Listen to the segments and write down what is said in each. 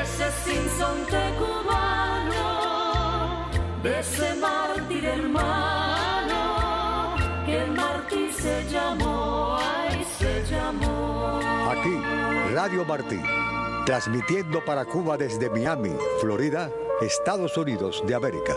ese sinsonte cubano, de ese mártir hermano, que el mártir se llamó, ay, se llamó. Aquí, Radio Martí, transmitiendo para Cuba desde Miami, Florida, Estados Unidos de América.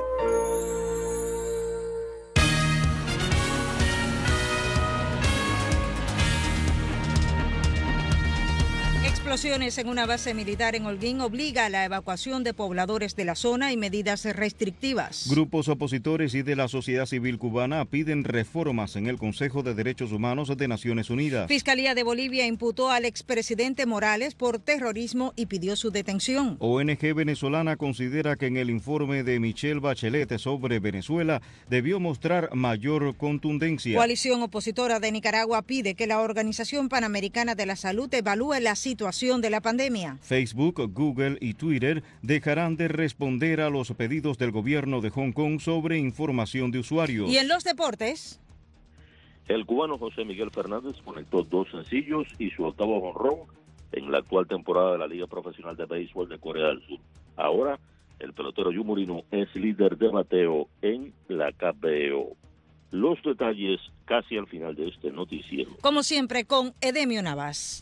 Explosiones en una base militar en Holguín obliga a la evacuación de pobladores de la zona y medidas restrictivas. Grupos opositores y de la sociedad civil cubana piden reformas en el Consejo de Derechos Humanos de Naciones Unidas. Fiscalía de Bolivia imputó al expresidente Morales por terrorismo y pidió su detención. ONG venezolana considera que en el informe de Michelle Bachelet sobre Venezuela debió mostrar mayor contundencia. Coalición opositora de Nicaragua pide que la Organización Panamericana de la Salud evalúe la situación de la pandemia. Facebook, Google y Twitter dejarán de responder a los pedidos del gobierno de Hong Kong sobre información de usuarios. Y en los deportes, el cubano José Miguel Fernández conectó 2 sencillos y su 8º jonrón en la actual temporada de la Liga Profesional de Béisbol de Corea del Sur. Ahora, el pelotero Yumurino es líder de bateo en la KBO. Los detalles casi al final de este noticiero. Como siempre, con Edemio Navas.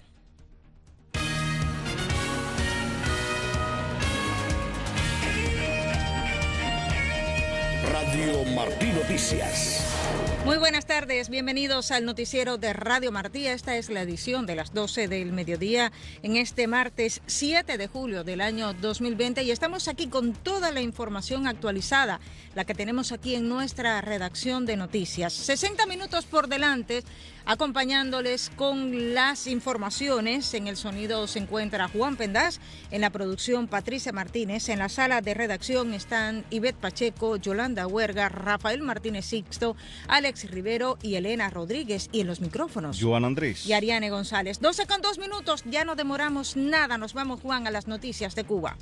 Radio Martí Noticias. Muy buenas tardes, bienvenidos al noticiero de Radio Martí. Esta es la edición de las 12 del mediodía en este martes 7 de julio del año 2020 y estamos aquí con toda la información actualizada, la que tenemos aquí en nuestra redacción de noticias. 60 minutos por delante, acompañándoles con las informaciones. En el sonido se encuentra Juan Pendaz, en la producción Patricia Martínez, en la sala de redacción están Ivette Pacheco, Yolanda Huerga, Rafael Martínez Sixto, Alex Rivero y Elena Rodríguez, y en los micrófonos Joan Andrés y Ariane González. 12:02, ya no demoramos nada, nos vamos, Juan, a las noticias de Cuba.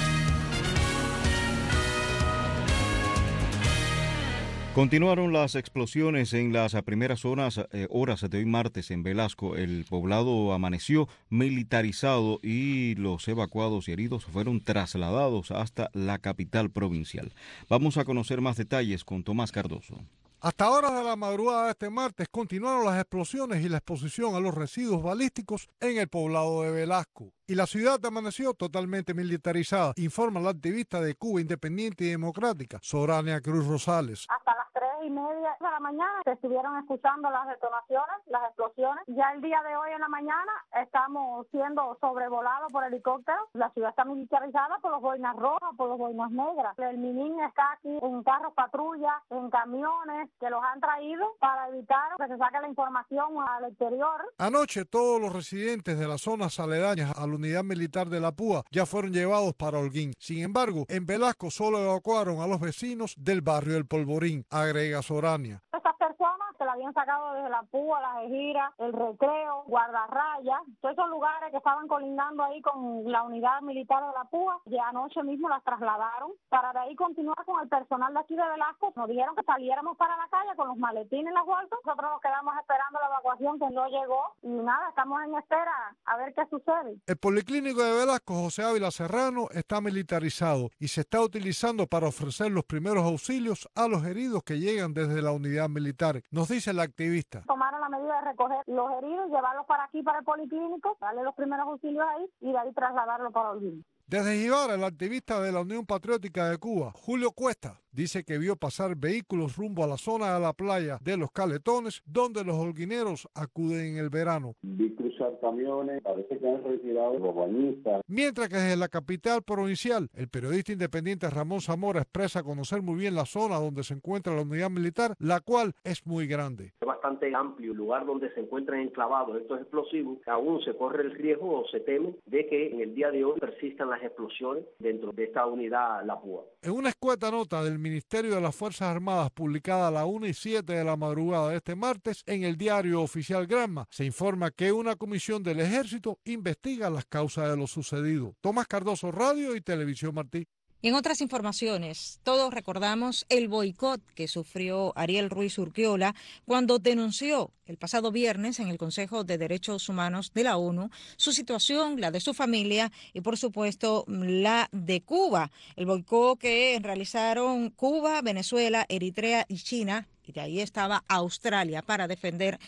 Continuaron las explosiones en las primeras horas de hoy martes en Velasco. El poblado amaneció militarizado y los evacuados y heridos fueron trasladados hasta la capital provincial. Vamos a conocer más detalles con Tomás Cardoso. Hasta horas de la madrugada de este martes continuaron las explosiones y la exposición a los residuos balísticos en el poblado de Velasco. Y la ciudad amaneció totalmente militarizada, informa la activista de Cuba Independiente y Democrática, Sorania Cruz Rosales. Hasta las 3:30 de la mañana se estuvieron escuchando las detonaciones, las explosiones. Ya el día de hoy en la mañana estamos siendo sobrevolados por helicópteros. La ciudad está militarizada por los boinas rojas, por los boinas negras. El MININ está aquí en carros patrulla, en camiones que los han traído para evitar que se saque la información al exterior. Anoche todos los residentes de las zonas aledañas a la unidad militar de la PUA ya fueron llevados para Holguín. Sin embargo, en Velasco solo evacuaron a los vecinos del barrio El Polvorín, agrega Sorania. Estas personas se la habían sacado desde la Púa, las Ejiras, el Recreo, Guardarraya, todos esos lugares que estaban colindando ahí con la unidad militar de la Púa, y anoche mismo las trasladaron para de ahí continuar con el personal de aquí de Velasco. Nos dijeron que saliéramos para la calle con los maletines en las bolsas. Nosotros nos quedamos esperando la evacuación que no llegó y nada, estamos en espera a ver qué sucede. El Policlínico de Velasco, José Ávila Serrano, está militarizado y se está utilizando para ofrecer los primeros auxilios a los heridos que llegan desde la unidad militar. Nos dice la activista. Tomaron la medida de recoger los heridos, llevarlos para aquí, para el Policlínico, darle los primeros auxilios ahí y de ahí trasladarlos para Holguín. Desde Jibara, el activista de la Unión Patriótica de Cuba, Julio Cuesta, dice que vio pasar vehículos rumbo a la zona de la playa de Los Caletones, donde los holguineros acuden en el verano. Vi cruzar camiones, parece que han retirado los bañistas. Mientras que desde la capital provincial, el periodista independiente Ramón Zamora expresa conocer muy bien la zona donde se encuentra la unidad militar, la cual es muy grande. Es bastante amplio el lugar donde se encuentran enclavados estos explosivos. Aún se corre el riesgo o se teme de que en el día de hoy persistan las explosiones dentro de esta unidad La Púa. En una escueta nota del Ministerio de las Fuerzas Armadas publicada a las 1:07 de la madrugada de este martes en el diario oficial Granma, se informa que una comisión del Ejército investiga las causas de lo sucedido. Tomás Cardoso, Radio y Televisión Martí. Y en otras informaciones, todos recordamos el boicot que sufrió Ariel Ruiz Urquiola cuando denunció el pasado viernes en el Consejo de Derechos Humanos de la ONU su situación, la de su familia y, por supuesto, la de Cuba. El boicot que realizaron Cuba, Venezuela, Eritrea y China. Y de ahí estaba Australia para defender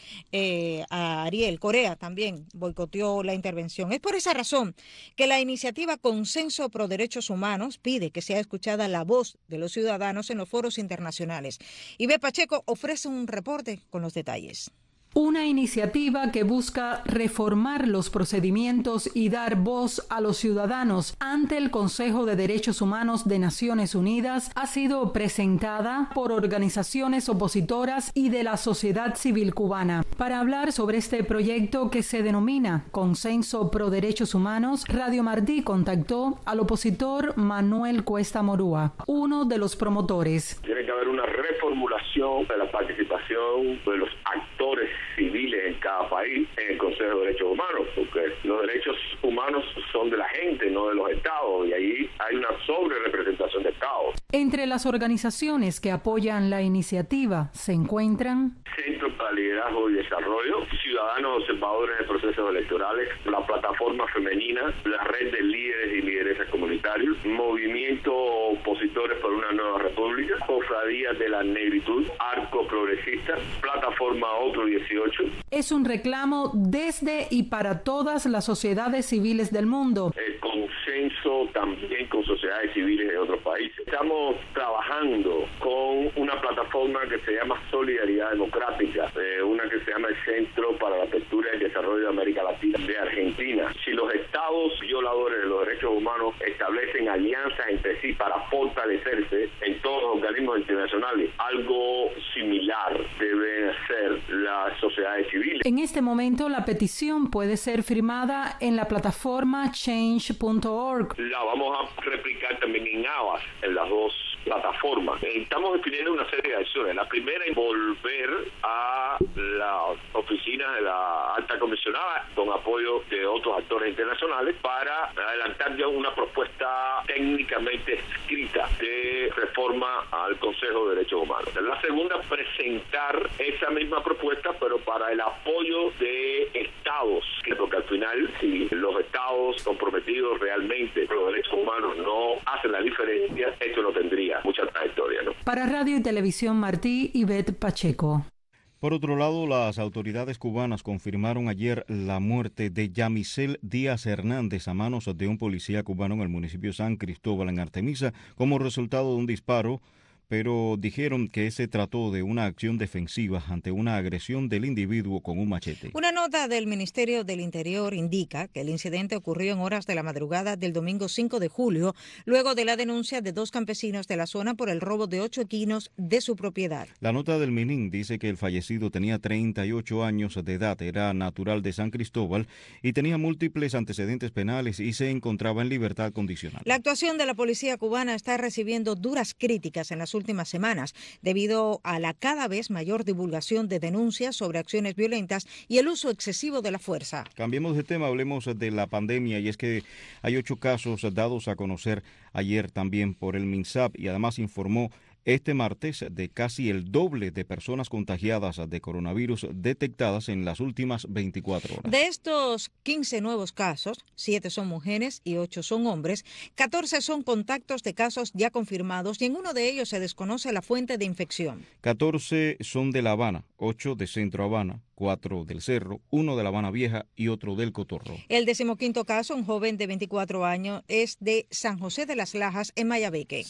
a Ariel. Corea también boicoteó la intervención. Es por esa razón que la iniciativa Consenso Pro Derechos Humanos pide que sea escuchada la voz de los ciudadanos en los foros internacionales. Ibe Pacheco ofrece un reporte con los detalles. Una iniciativa que busca reformar los procedimientos y dar voz a los ciudadanos ante el Consejo de Derechos Humanos de Naciones Unidas ha sido presentada por organizaciones opositoras y de la sociedad civil cubana. Para hablar sobre este proyecto que se denomina Consenso Pro Derechos Humanos, Radio Martí contactó al opositor Manuel Cuesta Morúa, uno de los promotores. Tiene que haber una reformulación de la participación de los actores civiles en cada país en el Consejo de Derechos Humanos, porque los derechos humanos son de la gente, no de los estados, y ahí hay una sobrerepresentación de estados. Entre las organizaciones que apoyan la iniciativa se encuentran Centro para Liderazgo y Desarrollo, Ciudadanos Observadores de Procesos Electorales, la Plataforma Femenina, la Red de Líderes y Lideresas Comunitarios, Movimiento Opositores por una Nueva República, Cofradías de la Negritud, Arco Progresista, Plataforma Otro 18. Es un reclamo desde y para todas las sociedades civiles del mundo. El consenso también con sociedades civiles de otros países. Estamos trabajando con una plataforma que se llama Solidaridad Democrática, una que se llama el Centro para la Apertura y el Desarrollo de América Latina de Argentina. Si los estados violadores de los derechos humanos establecen alianzas entre sí para fortalecerse en todos los organismos internacionales, algo similar deben hacer las sociedades civiles. En este momento la petición puede ser firmada en la plataforma change.org. La vamos a replicar también en Avas, en las dos plataformas. Estamos definiendo una serie de acciones. La primera es volver a las oficinas de la alta comisionada con apoyo de otros actores internacionales para adelantar ya una propuesta técnicamente escrita de reforma al Consejo de Derechos Humanos. La segunda, presentar esa misma propuesta, pero para el apoyo de estados, porque al final, si los estados comprometidos realmente con los derechos humanos no hacen la diferencia, esto no tendría mucha trayectoria, ¿no? Para Radio y Televisión Martí, Ivette Pacheco. Por otro lado, las autoridades cubanas confirmaron ayer la muerte de Yamisel Díaz Hernández a manos de un policía cubano en el municipio San Cristóbal, en Artemisa, como resultado de un disparo, pero dijeron que se trató de una acción defensiva ante una agresión del individuo con un machete. Una nota del Ministerio del Interior indica que el incidente ocurrió en horas de la madrugada del domingo 5 de julio, luego de la denuncia de dos campesinos de la zona por el robo de 8 equinos de su propiedad. La nota del MININ dice que el fallecido tenía 38 años de edad, era natural de San Cristóbal y tenía múltiples antecedentes penales y se encontraba en libertad condicional. La actuación de la policía cubana está recibiendo duras críticas en las últimas semanas debido a la cada vez mayor divulgación de denuncias sobre acciones violentas y el uso excesivo de la fuerza. Cambiemos de tema, hablemos de la pandemia, y es que hay 8 casos dados a conocer ayer también por el MINSAP y además informó este martes de casi el doble de personas contagiadas de coronavirus detectadas en las últimas 24 horas. De estos 15 nuevos casos, 7 son mujeres y 8 son hombres, 14 son contactos de casos ya confirmados y en uno de ellos se desconoce la fuente de infección. 14 son de La Habana, 8 de Centro Habana, 4 del Cerro, 1 de La Habana Vieja y otro del Cotorro. El 15º caso, un joven de 24 años, es de San José de las Lajas, en Mayabeque.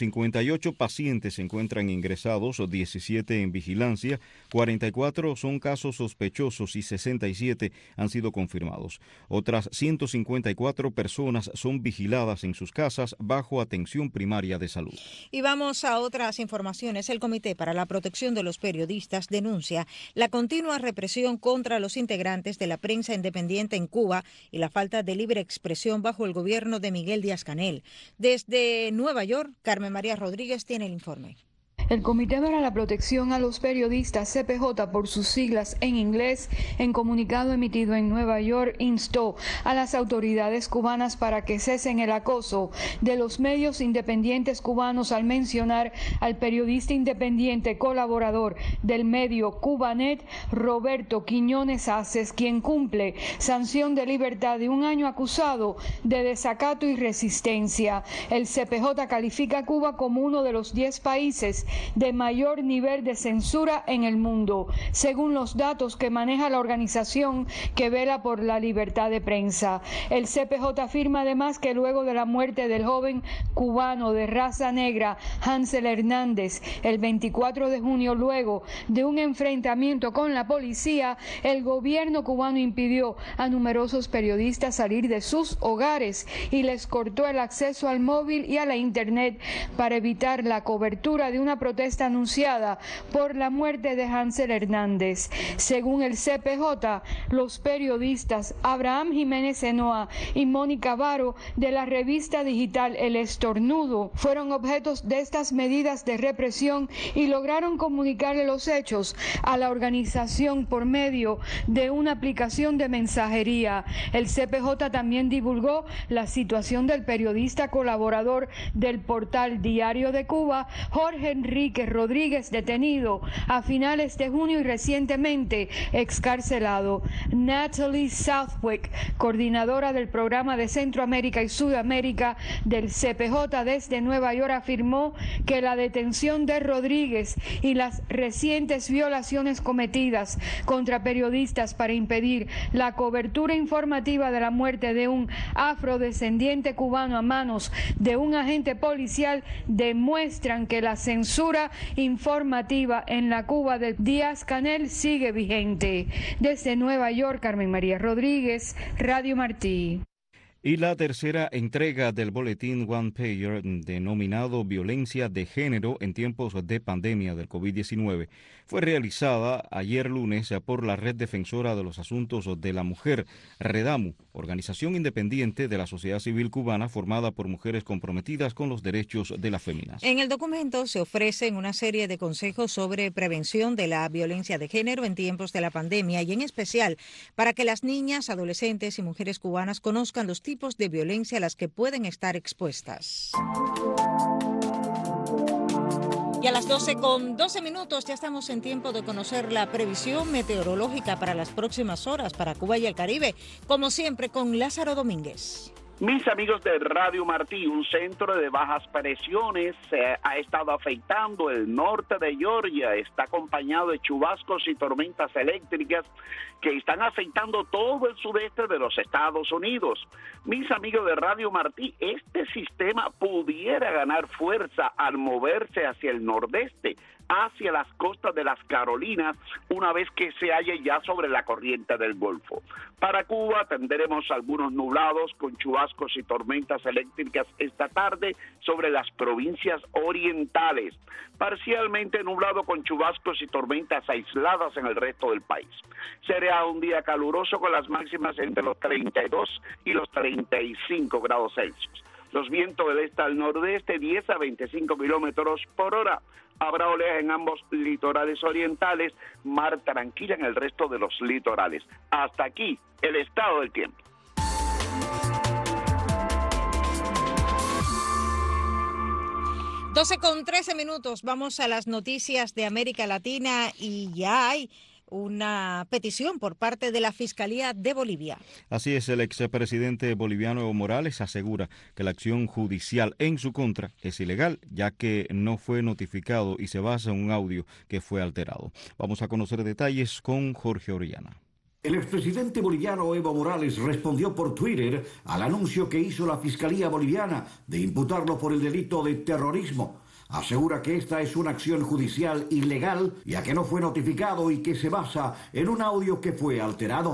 158 pacientes se encuentran ingresados, 17 en vigilancia, 44 son casos sospechosos y 67 han sido confirmados. Otras 154 personas son vigiladas en sus casas bajo atención primaria de salud. Y vamos a otras informaciones. El Comité para la Protección de los Periodistas denuncia la continua represión contra los integrantes de la prensa independiente en Cuba y la falta de libre expresión bajo el gobierno de Miguel Díaz-Canel. Desde Nueva York, Carmen María Rodríguez tiene el informe. El Comité para la Protección a los Periodistas, CPJ por sus siglas en inglés, en comunicado emitido en Nueva York, instó a las autoridades cubanas para que cesen el acoso de los medios independientes cubanos al mencionar al periodista independiente colaborador del medio Cubanet, Roberto Quiñones Aces, quien cumple sanción de libertad de 1 año acusado de desacato y resistencia. El CPJ califica a Cuba como uno de los 10 países de mayor nivel de censura en el mundo, según los datos que maneja la organización que vela por la libertad de prensa. El CPJ afirma además que luego de la muerte del joven cubano de raza negra Hansel Hernández el 24 de junio, luego de un enfrentamiento con la policía, el gobierno cubano impidió a numerosos periodistas salir de sus hogares y les cortó el acceso al móvil y a la internet para evitar la cobertura de una protesta anunciada por la muerte de Hansel Hernández. Según el CPJ, los periodistas Abraham Jiménez Enoa y Mónica Varo de la revista digital El Estornudo fueron objetos de estas medidas de represión y lograron comunicarle los hechos a la organización por medio de una aplicación de mensajería. El CPJ también divulgó la situación del periodista colaborador del portal Diario de Cuba, Jorge Enrique Rodríguez, detenido a finales de junio y recientemente excarcelado. Natalie Southwick, coordinadora del programa de Centroamérica y Sudamérica del CPJ desde Nueva York, afirmó que la detención de Rodríguez y las recientes violaciones cometidas contra periodistas para impedir la cobertura informativa de la muerte de un afrodescendiente cubano a manos de un agente policial demuestran que la censura informativa en la Cuba de Díaz-Canel sigue vigente. Desde Nueva York, Carmen María Rodríguez, Radio Martí. Y la tercera entrega del boletín One Pager denominado Violencia de Género en tiempos de pandemia del COVID-19 fue realizada ayer lunes por la Red Defensora de los Asuntos de la Mujer, REDAMU, organización independiente de la sociedad civil cubana formada por mujeres comprometidas con los derechos de las féminas. En el documento se ofrecen una serie de consejos sobre prevención de la violencia de género en tiempos de la pandemia y en especial para que las niñas, adolescentes y mujeres cubanas conozcan los tipos de violencia a las que pueden estar expuestas. Y a las 12:12 ya estamos en tiempo de conocer la previsión meteorológica para las próximas horas para Cuba y el Caribe, como siempre con Lázaro Domínguez. Mis amigos de Radio Martí, un centro de bajas presiones ha estado afectando el norte de Georgia, está acompañado de chubascos y tormentas eléctricas que están afectando todo el sudeste de los Estados Unidos. Mis amigos de Radio Martí, este sistema pudiera ganar fuerza al moverse hacia el nordeste, hacia las costas de las Carolinas, una vez que se halle ya sobre la corriente del Golfo. Para Cuba tendremos algunos nublados con chubascos y tormentas eléctricas esta tarde sobre las provincias orientales, parcialmente nublado con chubascos y tormentas aisladas en el resto del país. Será un día caluroso con las máximas entre los 32 y los 35 grados Celsius. Los vientos del este al nordeste 10 a 25 kilómetros por hora. Habrá oleaje en ambos litorales orientales, mar tranquila en el resto de los litorales. Hasta aquí el estado del tiempo. Con 13 minutos, vamos a las noticias de América Latina y ya hay una petición por parte de la Fiscalía de Bolivia. Así es, el expresidente boliviano Evo Morales asegura que la acción judicial en su contra es ilegal, ya que no fue notificado y se basa en un audio que fue alterado. Vamos a conocer detalles con Jorge Orellana. El expresidente boliviano Evo Morales respondió por Twitter al anuncio que hizo la Fiscalía Boliviana de imputarlo por el delito de terrorismo. Asegura que esta es una acción judicial ilegal, ya que no fue notificado y que se basa en un audio que fue alterado.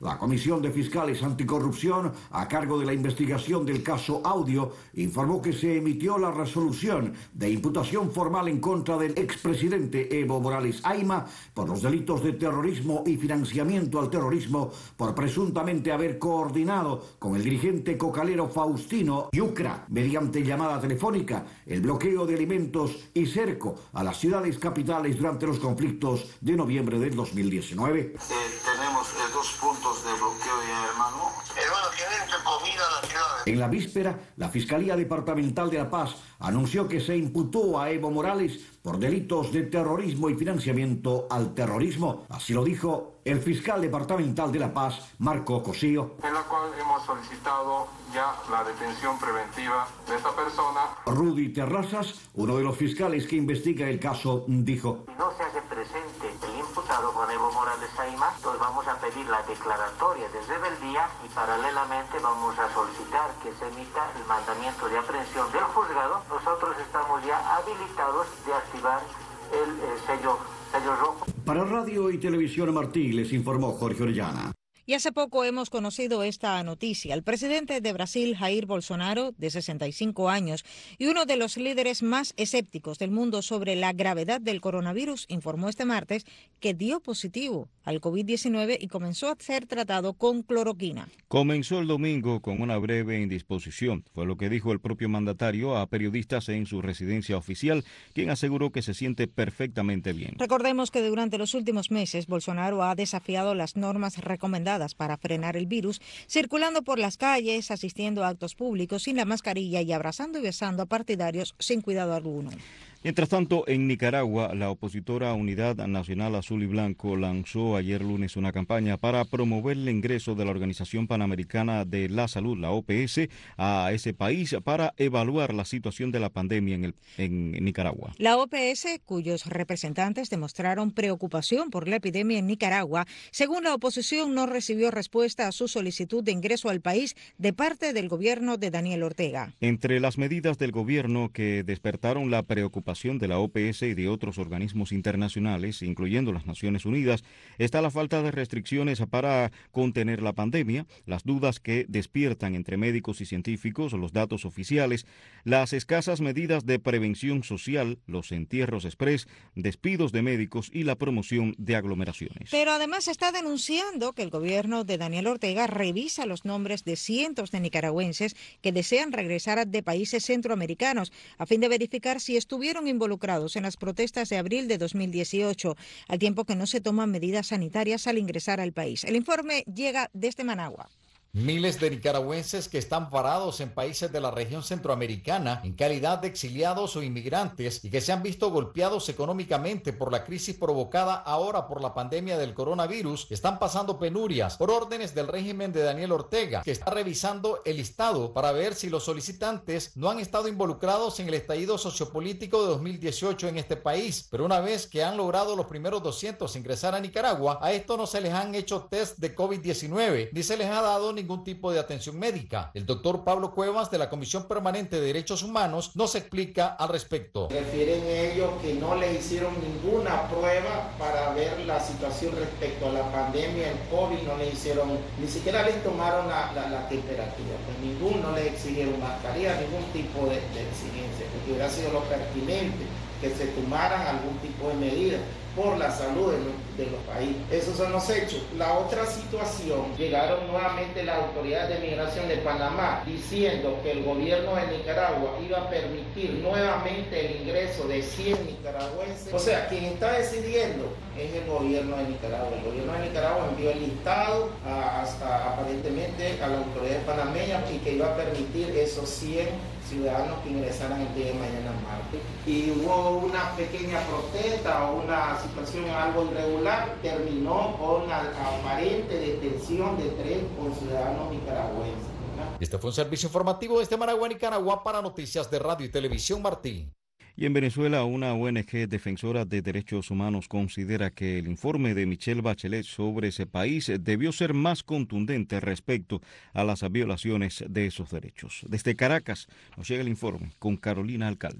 La Comisión de Fiscales Anticorrupción, a cargo de la investigación del caso Audio, informó que se emitió la resolución de imputación formal en contra del expresidente Evo Morales Ayma por los delitos de terrorismo y financiamiento al terrorismo por presuntamente haber coordinado con el dirigente cocalero Faustino Yucra, mediante llamada telefónica, el bloqueo de alimentos y cerco a las ciudades capitales durante los conflictos de noviembre del 2019. Tenemos 2 puntos de bloqueo ya, hermano. Tienen comida a la ciudad. En la víspera, la Fiscalía Departamental de La Paz anunció que se imputó a Evo Morales por delitos de terrorismo y financiamiento al terrorismo. Así lo dijo el fiscal departamental de La Paz, Marco Cosío. En la cual hemos solicitado ya la detención preventiva de esta persona. Rudy Terrazas, uno de los fiscales que investiga el caso, dijo: Si no se hace presente el imputado con Evo Morales Ayma, pues vamos a pedir la declaratoria de rebeldía y paralelamente vamos a solicitar que se emita el mandamiento de aprehensión del juzgado. Nosotros estamos ya habilitados de activar el sello rojo. Para Radio y Televisión Martí les informó Jorge Orellana. Y hace poco hemos conocido esta noticia. El presidente de Brasil, Jair Bolsonaro, de 65 años, y uno de los líderes más escépticos del mundo sobre la gravedad del coronavirus, informó este martes que dio positivo al COVID-19 y comenzó a ser tratado con cloroquina. Comenzó el domingo con una breve indisposición. Fue lo que dijo el propio mandatario a periodistas en su residencia oficial, quien aseguró que se siente perfectamente bien. Recordemos que durante los últimos meses, Bolsonaro ha desafiado las normas recomendadas para frenar el virus, circulando por las calles, asistiendo a actos públicos sin la mascarilla y abrazando y besando a partidarios sin cuidado alguno. Mientras tanto, en Nicaragua, la opositora Unidad Nacional Azul y Blanco lanzó ayer lunes una campaña para promover el ingreso de la Organización Panamericana de la Salud, la OPS, a ese país para evaluar la situación de la pandemia en Nicaragua. La OPS, cuyos representantes demostraron preocupación por la epidemia en Nicaragua, según la oposición, no recibió respuesta a su solicitud de ingreso al país de parte del gobierno de Daniel Ortega. Entre las medidas del gobierno que despertaron la preocupación de la OPS y de otros organismos internacionales, incluyendo las Naciones Unidas, está la falta de restricciones para contener la pandemia, las dudas que despiertan entre médicos y científicos, los datos oficiales, las escasas medidas de prevención social, los entierros express, despidos de médicos y la promoción de aglomeraciones. Pero además está denunciando que el gobierno de Daniel Ortega revisa los nombres de cientos de nicaragüenses que desean regresar de países centroamericanos a fin de verificar si estuvieron involucrados en las protestas de abril de 2018, al tiempo que no se toman medidas sanitarias al ingresar al país. El informe llega desde Managua. Miles de nicaragüenses que están parados en países de la región centroamericana en calidad de exiliados o inmigrantes y que se han visto golpeados económicamente por la crisis provocada ahora por la pandemia del coronavirus están pasando penurias por órdenes del régimen de Daniel Ortega, que está revisando el listado para ver si los solicitantes no han estado involucrados en el estallido sociopolítico de 2018 en este país. Pero una vez que han logrado los primeros 200 ingresar a Nicaragua, a estos no se les han hecho test de COVID-19 ni se les ha dado ningún tipo de atención médica. El doctor Pablo Cuevas de la Comisión Permanente de Derechos Humanos nos explica al respecto. Refieren ellos que no le hicieron ninguna prueba para ver la situación respecto a la pandemia, el COVID, no le hicieron, ni siquiera les tomaron la temperatura, pues ninguno le exigieron mascarilla, ningún tipo de exigencia, porque hubiera sido lo pertinente que se tomaran algún tipo de medida por la salud de los países. Esos son los hechos. La otra situación, llegaron nuevamente las autoridades de migración de Panamá diciendo que el gobierno de Nicaragua iba a permitir nuevamente el ingreso de 100 nicaragüenses. O sea, quien está decidiendo es el gobierno de Nicaragua. El gobierno de Nicaragua envió el listado hasta aparentemente a la autoridad panameña y que iba a permitir esos 100 ciudadanos que ingresaran el día de mañana martes. Y hubo una pequeña protesta o una situación algo irregular, terminó con la aparente detención de 3 ciudadanos nicaragüenses. Este fue un servicio informativo desde Managua, Nicaragua, para Noticias de Radio y Televisión Martí. Y en Venezuela, una ONG defensora de derechos humanos considera que el informe de Michelle Bachelet sobre ese país debió ser más contundente respecto a las violaciones de esos derechos. Desde Caracas nos llega el informe con Carolina Alcalde.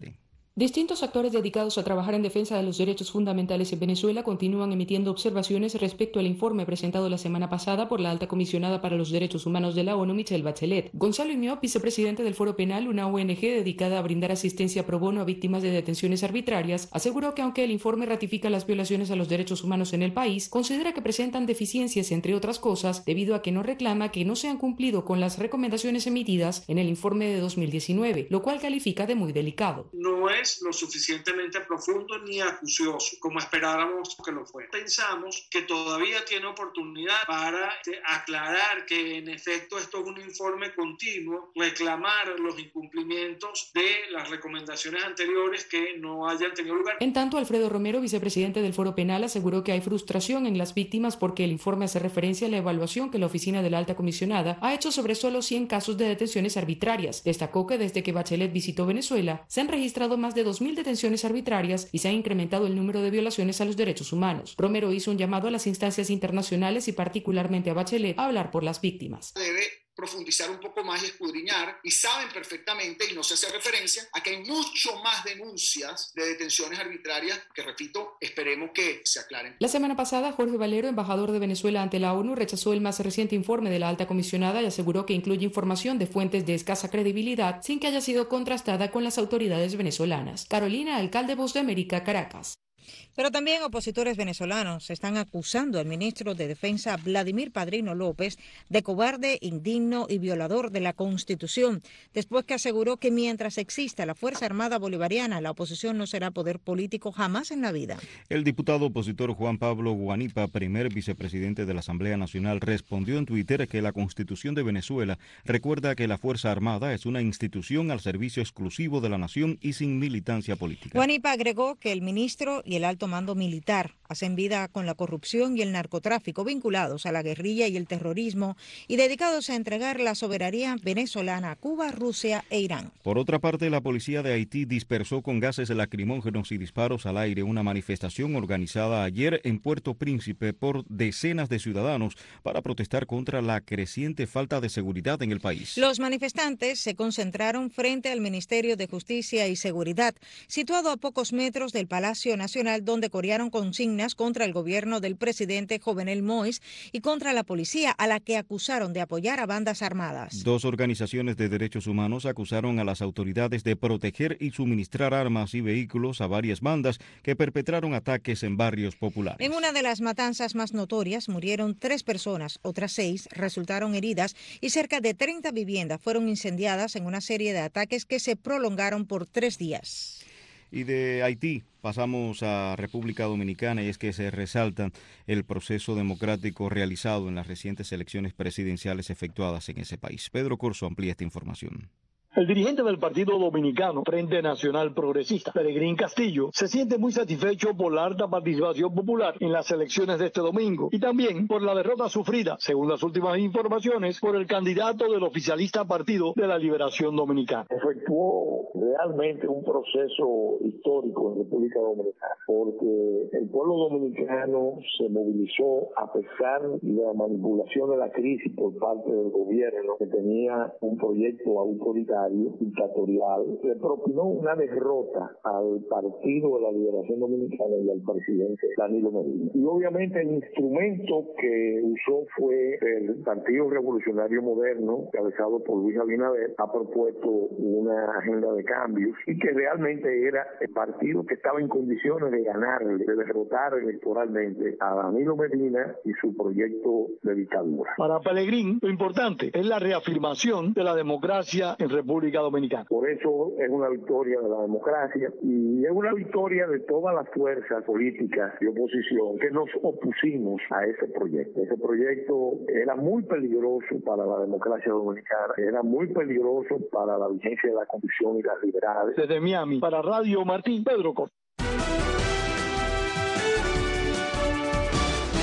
Distintos actores dedicados a trabajar en defensa de los derechos fundamentales en Venezuela continúan emitiendo observaciones respecto al informe presentado la semana pasada por la alta comisionada para los derechos humanos de la ONU, Michelle Bachelet. Gonzalo Imió, vicepresidente del Foro Penal, una ONG dedicada a brindar asistencia pro bono a víctimas de detenciones arbitrarias, aseguró que aunque el informe ratifica las violaciones a los derechos humanos en el país, considera que presentan deficiencias, entre otras cosas, debido a que no reclama que no se han cumplido con las recomendaciones emitidas en el informe de 2019, lo cual califica de muy delicado. No es lo suficientemente profundo ni acucioso como esperáramos que lo fuera. Pensamos que todavía tiene oportunidad para aclarar que en efecto esto es un informe continuo, reclamar los incumplimientos de las recomendaciones anteriores que no hayan tenido lugar. En tanto, Alfredo Romero, vicepresidente del Foro Penal, aseguró que hay frustración en las víctimas porque el informe hace referencia a la evaluación que la oficina de la alta comisionada ha hecho sobre solo 100 casos de detenciones arbitrarias. Destacó que desde que Bachelet visitó Venezuela se han registrado más de 2.000 detenciones arbitrarias y se ha incrementado el número de violaciones a los derechos humanos. Romero hizo un llamado a las instancias internacionales y particularmente a Bachelet a hablar por las víctimas. Debe profundizar un poco más y escudriñar, y saben perfectamente, y no se hace referencia, a que hay mucho más denuncias de detenciones arbitrarias que, repito, esperemos que se aclaren. La semana pasada, Jorge Valero, embajador de Venezuela ante la ONU, rechazó el más reciente informe de la alta comisionada y aseguró que incluye información de fuentes de escasa credibilidad sin que haya sido contrastada con las autoridades venezolanas. Carolina, alcalde Voz de América, Caracas. Pero también opositores venezolanos están acusando al ministro de Defensa Vladimir Padrino López de cobarde, indigno y violador de la Constitución, después que aseguró que mientras exista la Fuerza Armada Bolivariana, la oposición no será poder político jamás en la vida. El diputado opositor Juan Pablo Guanipa, primer vicepresidente de la Asamblea Nacional, respondió en Twitter que la Constitución de Venezuela recuerda que la Fuerza Armada es una institución al servicio exclusivo de la nación y sin militancia política. Guanipa agregó que el ministro y el alto mando militar hacen vida con la corrupción y el narcotráfico vinculados a la guerrilla y el terrorismo y dedicados a entregar la soberanía venezolana a Cuba, Rusia e Irán. Por otra parte, la policía de Haití dispersó con gases lacrimógenos y disparos al aire una manifestación organizada ayer en Puerto Príncipe por decenas de ciudadanos para protestar contra la creciente falta de seguridad en el país. Los manifestantes se concentraron frente al Ministerio de Justicia y Seguridad, situado a pocos metros del Palacio Nacional, donde corearon consignas contra el gobierno del presidente Jovenel Moïse y contra la policía, a la que acusaron de apoyar a bandas armadas. Dos organizaciones de derechos humanos acusaron a las autoridades de proteger y suministrar armas y vehículos a varias bandas que perpetraron ataques en barrios populares. En una de las matanzas más notorias murieron 3 personas, otras 6 resultaron heridas y cerca de 30 viviendas fueron incendiadas en una serie de ataques que se prolongaron por 3 días. Y de Haití pasamos a República Dominicana, y es que se resalta el proceso democrático realizado en las recientes elecciones presidenciales efectuadas en ese país. Pedro Corso amplía esta información. El dirigente del Partido Dominicano, Frente Nacional Progresista, Pelegrín Castillo, se siente muy satisfecho por la alta participación popular en las elecciones de este domingo y también por la derrota sufrida, según las últimas informaciones, por el candidato del oficialista Partido de la Liberación Dominicana. Efectuó realmente un proceso histórico en República Dominicana, porque el pueblo dominicano se movilizó a pesar de la manipulación de la crisis por parte del gobierno, que tenía un proyecto autoritario, dictatorial, le propinó una derrota al Partido de la Liberación Dominicana y al presidente Danilo Medina. Y obviamente el instrumento que usó fue el Partido Revolucionario Moderno, encabezado por Luis Abinader, ha propuesto una agenda de cambios y que realmente era el partido que estaba en condiciones de ganarle, de derrotar electoralmente a Danilo Medina y su proyecto de dictadura. Para Pelegrín, lo importante es la reafirmación de la democracia en República Dominicana. Por eso es una victoria de la democracia y es una victoria de todas las fuerzas políticas de oposición que nos opusimos a ese proyecto. Ese proyecto era muy peligroso para la democracia dominicana, era muy peligroso para la vigencia de la Constitución y las libertades. Desde Miami, para Radio Martín, Pedro Cortés.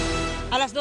A las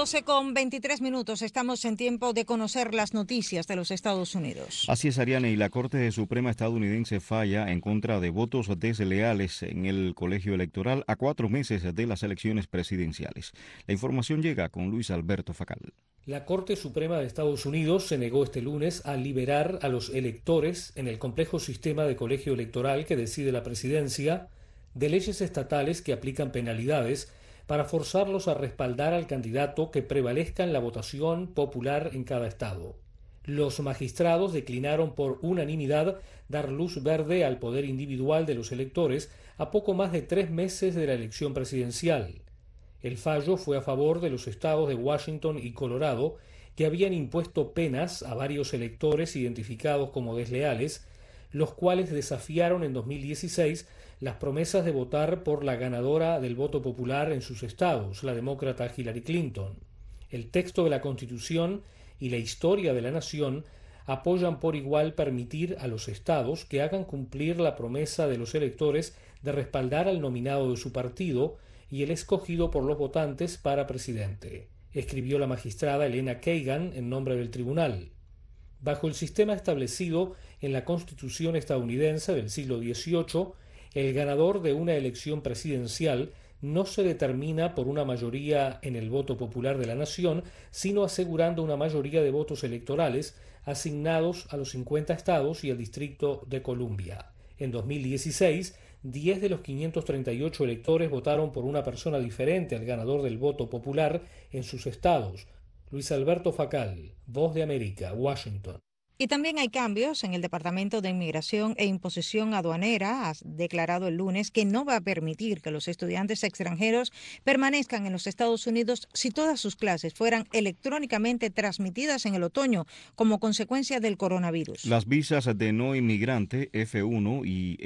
12:23 estamos en tiempo de conocer las noticias de los Estados Unidos. Así es, Ariane, y la Corte Suprema estadounidense falla en contra de votos desleales en el colegio electoral a 4 meses de las elecciones presidenciales. La información llega con Luis Alberto Facal. La Corte Suprema de Estados Unidos se negó este lunes a liberar a los electores en el complejo sistema de colegio electoral que decide la presidencia de leyes estatales que aplican penalidades para forzarlos a respaldar al candidato que prevalezca en la votación popular en cada estado. Los magistrados declinaron por unanimidad dar luz verde al poder individual de los electores a poco más de 3 meses de la elección presidencial. El fallo fue a favor de los estados de Washington y Colorado, que habían impuesto penas a varios electores identificados como desleales, los cuales desafiaron en 2016 las promesas de votar por la ganadora del voto popular en sus estados, la demócrata Hillary Clinton. El texto de la Constitución y la historia de la nación apoyan por igual permitir a los estados que hagan cumplir la promesa de los electores de respaldar al nominado de su partido y el escogido por los votantes para presidente, escribió la magistrada Elena Kagan en nombre del tribunal. Bajo el sistema establecido en la Constitución estadounidense del siglo XVIII, el ganador de una elección presidencial no se determina por una mayoría en el voto popular de la nación, sino asegurando una mayoría de votos electorales asignados a los 50 estados y al Distrito de Columbia. En 2016, 10 de los 538 electores votaron por una persona diferente al ganador del voto popular en sus estados. Luis Alberto Facal, Voz de América, Washington. Y también hay cambios en el Departamento de Inmigración e Imposición Aduanera. Ha declarado el lunes que no va a permitir que los estudiantes extranjeros permanezcan en los Estados Unidos si todas sus clases fueran electrónicamente transmitidas en el otoño como consecuencia del coronavirus. Las visas de no inmigrante F1 y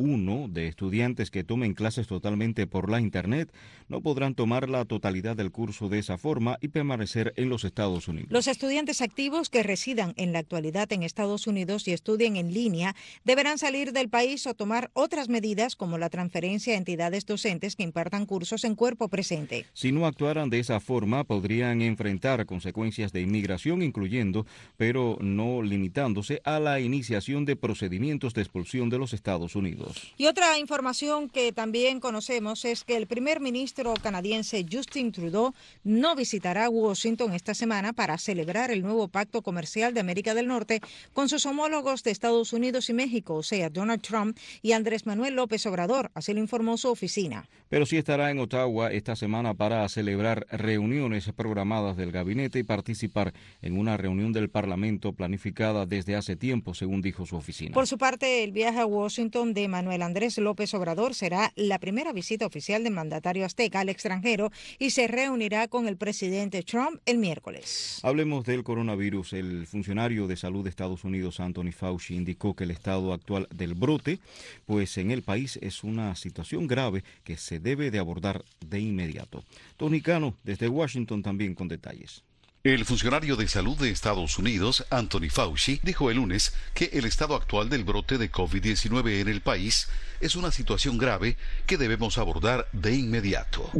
M1 de estudiantes que tomen clases totalmente por la Internet no podrán tomar la totalidad del curso de esa forma y permanecer en los Estados Unidos. Los estudiantes activos que residan en la actualidad en Estados Unidos y estudien en línea deberán salir del país o tomar otras medidas como la transferencia a entidades docentes que impartan cursos en cuerpo presente. Si no actuaran de esa forma, podrían enfrentar consecuencias de inmigración, incluyendo, pero no limitándose, a la iniciación de procedimientos de expulsión de los Estados Unidos. Y otra información que también conocemos es que el primer ministro canadiense Justin Trudeau no visitará Washington esta semana para celebrar el nuevo pacto comercial de América del Norte con sus homólogos de Estados Unidos y México, o sea, Donald Trump y Andrés Manuel López Obrador, así lo informó su oficina. Pero sí estará en Ottawa esta semana para celebrar reuniones programadas del gabinete y participar en una reunión del Parlamento planificada desde hace tiempo, según dijo su oficina. Por su parte, el viaje a Washington de Manuel Andrés López Obrador será la primera visita oficial del mandatario azteca al extranjero y se reunirá con el presidente Trump el miércoles. Hablemos del coronavirus. El funcionario de salud de Estados Unidos, Anthony Fauci, indicó que el estado actual del brote, pues en el país es una situación grave que se debe de abordar de inmediato. Tony Cano, desde Washington, también con detalles. El funcionario de salud de Estados Unidos, Anthony Fauci, dijo el lunes que el estado actual del brote de COVID-19 en el país es una situación grave que debemos abordar de inmediato.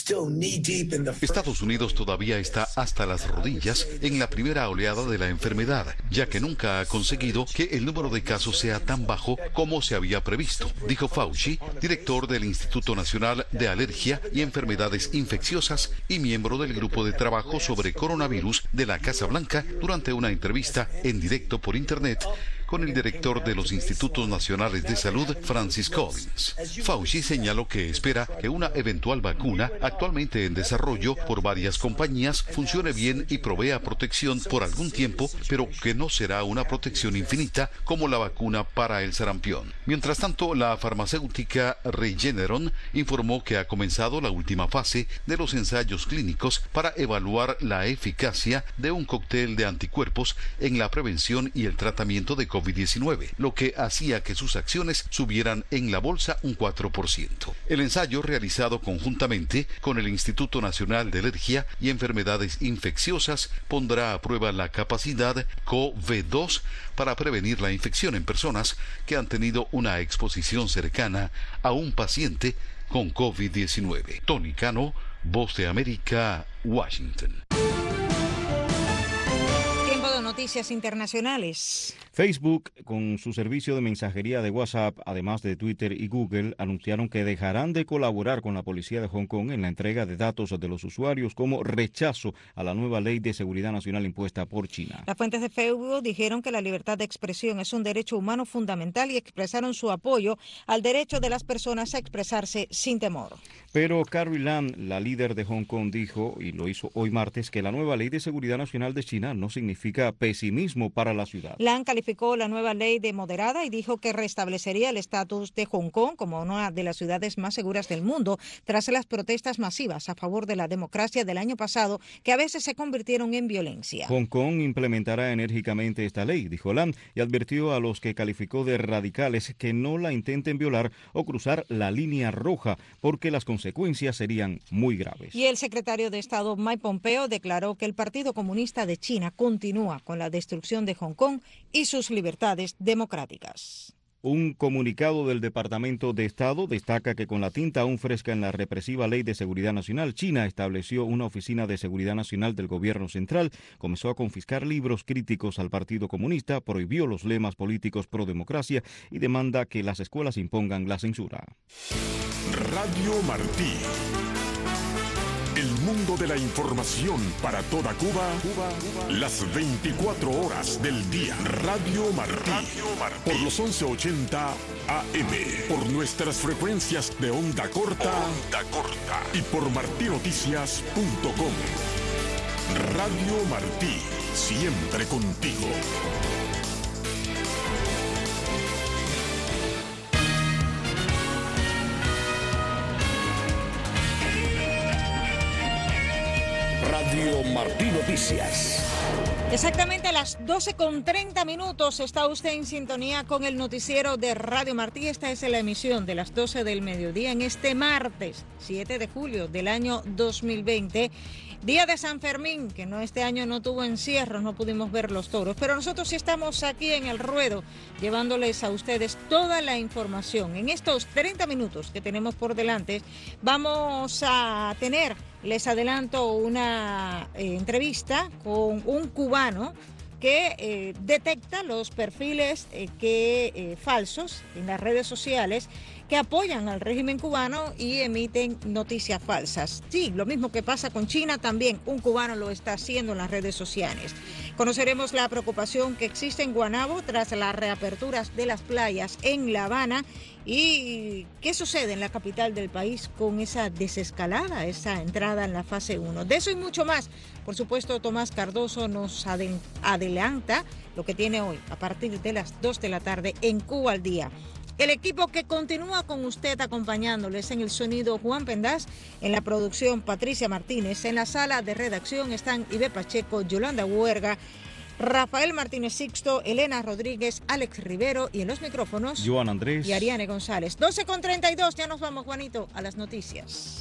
Estados Unidos todavía está hasta las rodillas en la primera oleada de la enfermedad, ya que nunca ha conseguido que el número de casos sea tan bajo como se había previsto, dijo Fauci, director del Instituto Nacional de Alergia y Enfermedades Infecciosas y miembro del grupo de trabajo sobre coronavirus de la Casa Blanca, durante una entrevista en directo por Internet con el director de los Institutos Nacionales de Salud, Francis Collins. Fauci señaló que espera que una eventual vacuna, actualmente en desarrollo por varias compañías, funcione bien y provea protección por algún tiempo, pero que no será una protección infinita como la vacuna para el sarampión. Mientras tanto, la farmacéutica Regeneron informó que ha comenzado la última fase de los ensayos clínicos para evaluar la eficacia de un cóctel de anticuerpos en la prevención y el tratamiento de COVID-19, lo que hacía que sus acciones subieran en la bolsa un 4%. El ensayo, realizado conjuntamente con el Instituto Nacional de Alergia y Enfermedades Infecciosas, pondrá a prueba la capacidad CoV-2 para prevenir la infección en personas que han tenido una exposición cercana a un paciente con COVID-19. Tony Cano, Voz de América, Washington. Tiempo de noticias internacionales. Facebook, con su servicio de mensajería de WhatsApp, además de Twitter y Google, anunciaron que dejarán de colaborar con la policía de Hong Kong en la entrega de datos de los usuarios como rechazo a la nueva ley de seguridad nacional impuesta por China. Las fuentes de Facebook dijeron que la libertad de expresión es un derecho humano fundamental y expresaron su apoyo al derecho de las personas a expresarse sin temor. Pero Carrie Lam, la líder de Hong Kong, dijo, y lo hizo hoy martes, que la nueva ley de seguridad nacional de China no significa pesimismo para la ciudad. Lam calificó la nueva ley de moderada y dijo que restablecería el estatus de Hong Kong como una de las ciudades más seguras del mundo tras las protestas masivas a favor de la democracia del año pasado que a veces se convirtieron en violencia. Hong Kong implementará enérgicamente esta ley, dijo Lam, y advirtió a los que calificó de radicales que no la intenten violar o cruzar la línea roja porque las consecuencias serían muy graves. Y el secretario de Estado Mike Pompeo declaró que el Partido Comunista de China continúa con la destrucción de Hong Kong y sus libertades democráticas. Un comunicado del Departamento de Estado destaca que con la tinta aún fresca en la represiva Ley de Seguridad Nacional, China estableció una oficina de seguridad nacional del gobierno central, comenzó a confiscar libros críticos al Partido Comunista, prohibió los lemas políticos pro democracia y demanda que las escuelas impongan la censura. Radio Martí. El mundo de la información para toda Cuba, las 24 horas del día. Radio Martí, por los 1180 AM, por nuestras frecuencias de onda corta y por martinoticias.com. Radio Martí, siempre contigo. Radio Martí Noticias. Exactamente a las 12:30 está usted en sintonía con el noticiero de Radio Martí. Esta es la emisión de las 12 del mediodía en este martes 7 de julio del año 2020. Día de San Fermín, que este año no tuvo encierros, no pudimos ver los toros, pero nosotros sí estamos aquí en el ruedo llevándoles a ustedes toda la información. En estos 30 minutos que tenemos por delante vamos a tener, les adelanto, una entrevista con un cubano que detecta los perfiles falsos en las redes sociales que apoyan al régimen cubano y emiten noticias falsas. Sí, lo mismo que pasa con China, también un cubano lo está haciendo en las redes sociales. Conoceremos la preocupación que existe en Guanabo tras las reaperturas de las playas en La Habana y qué sucede en la capital del país con esa desescalada, esa entrada en la fase 1. De eso y mucho más. Por supuesto, Tomás Cardoso nos adelanta lo que tiene hoy a partir de las 2 de la tarde en Cuba al Día. El equipo que continúa con usted acompañándoles en el sonido Juan Pendaz, en la producción Patricia Martínez, en la sala de redacción están Ibe Pacheco, Yolanda Huerga, Rafael Martínez Sixto, Elena Rodríguez, Alex Rivero y en los micrófonos Joan Andrés y Ariane González. 12:32, ya nos vamos, Juanito, a las noticias.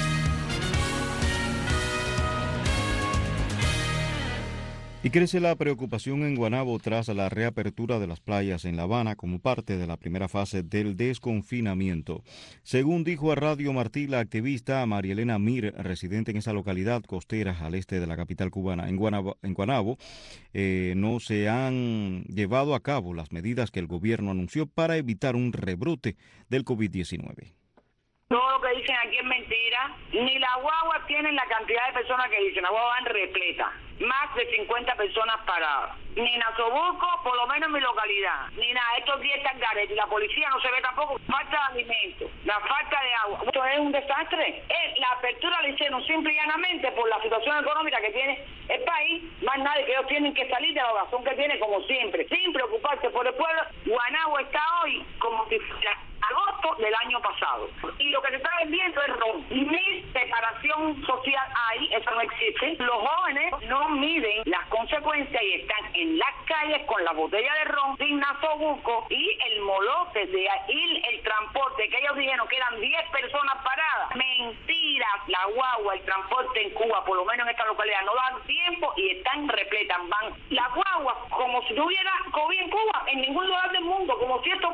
Y crece la preocupación en Guanabo tras la reapertura de las playas en La Habana como parte de la primera fase del desconfinamiento. Según dijo a Radio Martí la activista María Elena Mir, residente en esa localidad costera al este de la capital cubana, en Guanabo, no se han llevado a cabo las medidas que el gobierno anunció para evitar un rebrote del COVID-19. Todo lo que dicen aquí es mentira. Ni la guagua tienen la cantidad de personas que dicen. La guagua van repleta. Más de 50 personas paradas. Ni Nasoburco, por lo menos en mi localidad. Ni nada. Estos días están garetos. La policía no se ve tampoco. Falta de alimentos. La falta de agua. Esto es un desastre. La apertura la hicieron simple y llanamente por la situación económica que tiene el país. Más nadie, que ellos tienen que salir de la razón que tiene como siempre. Sin preocuparse por el pueblo. Guanabo está hoy como si fuera agosto del año pasado. Y lo que se está vendiendo es ron. Ni separación social hay, eso no existe. Los jóvenes no miden las consecuencias y están en las calles con la botella de ron sin nasobuco y el molote de ir el transporte, que ellos dijeron que eran 10 personas paradas. Mentira, la guagua, el transporte en Cuba, por lo menos en esta localidad, no dan tiempo y están repletas. Van la guagua como si no hubiera COVID en Cuba, en ningún lugar del mundo, como si esto fuera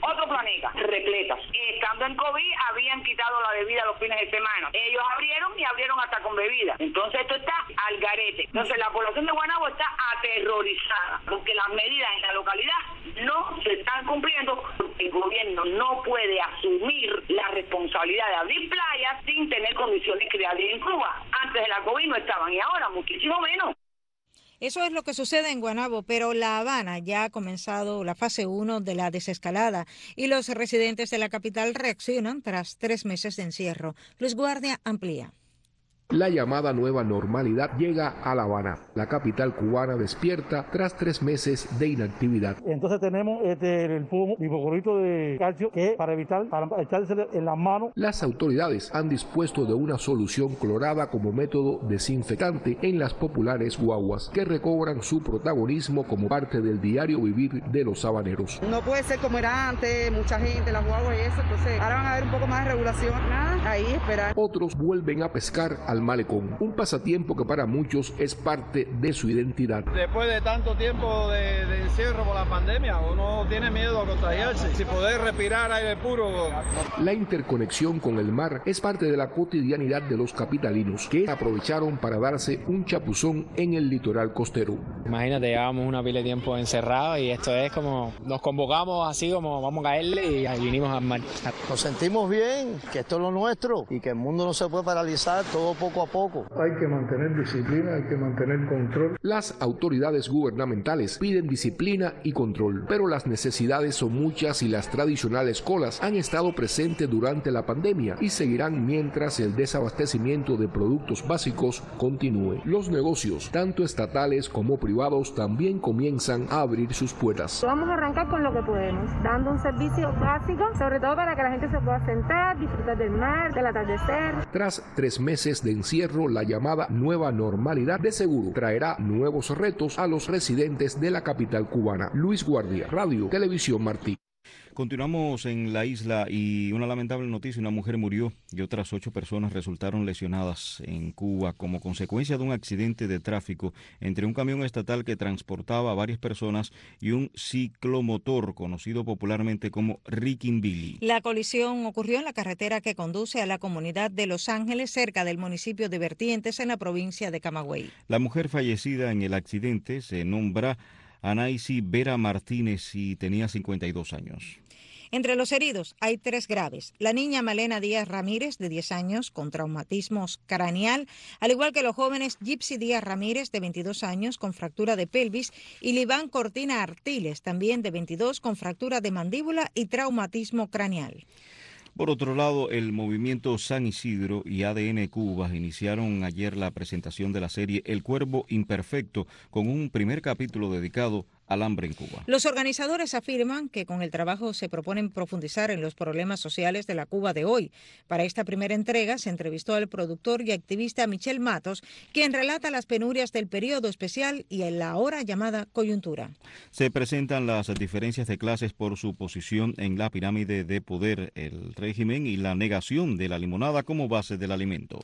otro planeta, repletas. Y estando en COVID habían quitado la bebida los fines de semana. Ellos abrieron y abrieron hasta con bebida. Entonces esto está al garete. Entonces la población de Guaynabo está aterrorizada porque las medidas en la localidad no se están cumpliendo. El gobierno no puede asumir la responsabilidad de abrir playas sin tener condiciones creadas en Cuba. Antes de la COVID no estaban y ahora muchísimo menos. Eso es lo que sucede en Guaynabo, pero La Habana ya ha comenzado la fase 1 de la desescalada y los residentes de la capital reaccionan tras 3 meses de encierro. Luis Guardia amplía. La llamada nueva normalidad llega a La Habana. La capital cubana despierta tras 3 meses de inactividad. Entonces tenemos el hipoclorito de calcio que para echarse en las manos. Las autoridades han dispuesto de una solución clorada como método desinfectante en las populares guaguas, que recobran su protagonismo como parte del diario vivir de los habaneros. No puede ser como era antes, mucha gente, las guaguas y eso, entonces ahora van a haber un poco más de regulación. Nada, ahí esperar. Otros vuelven a pescar al malecón, un pasatiempo que para muchos es parte de su identidad. Después de tanto tiempo de encierro por la pandemia, uno tiene miedo a contagiarse. Si poder respirar aire puro. La interconexión con el mar es parte de la cotidianidad de los capitalinos, que aprovecharon para darse un chapuzón en el litoral costero. Imagínate, llevábamos una pila de tiempo encerrados y esto es como, nos convocamos así como vamos a caerle y ahí vinimos a mar. Nos sentimos bien, que esto es lo nuestro y que el mundo no se puede paralizar, todo poco a poco. Hay que mantener disciplina, hay que mantener control. Las autoridades gubernamentales piden disciplina y control, pero las necesidades son muchas y las tradicionales colas han estado presentes durante la pandemia y seguirán mientras el desabastecimiento de productos básicos continúe. Los negocios, tanto estatales como privados, también comienzan a abrir sus puertas. Vamos a arrancar con lo que podemos, dando un servicio básico, sobre todo para que la gente se pueda sentar, disfrutar del mar, del atardecer. Tras 3 meses de encierro, la llamada nueva normalidad de seguro traerá nuevos retos a los residentes de la capital cubana. Luis Guardia, Radio Televisión Martí. Continuamos en la isla y una lamentable noticia, una mujer murió y otras 8 personas resultaron lesionadas en Cuba como consecuencia de un accidente de tráfico entre un camión estatal que transportaba a varias personas y un ciclomotor conocido popularmente como Rickinbilly. La colisión ocurrió en la carretera que conduce a la comunidad de Los Ángeles, cerca del municipio de Vertientes, en la provincia de Camagüey. La mujer fallecida en el accidente se nombra Anaisi Vera Martínez y tenía 52 años. Entre los heridos hay 3 graves. La niña Malena Díaz Ramírez, de 10 años, con traumatismos craneal, al igual que los jóvenes Gypsy Díaz Ramírez, de 22 años, con fractura de pelvis, y Libán Cortina Artiles, también de 22, con fractura de mandíbula y traumatismo craneal. Por otro lado, el movimiento San Isidro y ADN Cuba iniciaron ayer la presentación de la serie El Cuervo Imperfecto, con un primer capítulo dedicado al hambre en Cuba. Los organizadores afirman que con el trabajo se proponen profundizar en los problemas sociales de la Cuba de hoy. Para esta primera entrega se entrevistó al productor y activista Michel Matos, quien relata las penurias del periodo especial y en la ahora llamada coyuntura. Se presentan las diferencias de clases por su posición en la pirámide de poder, el régimen y la negación de la limonada como base del alimento.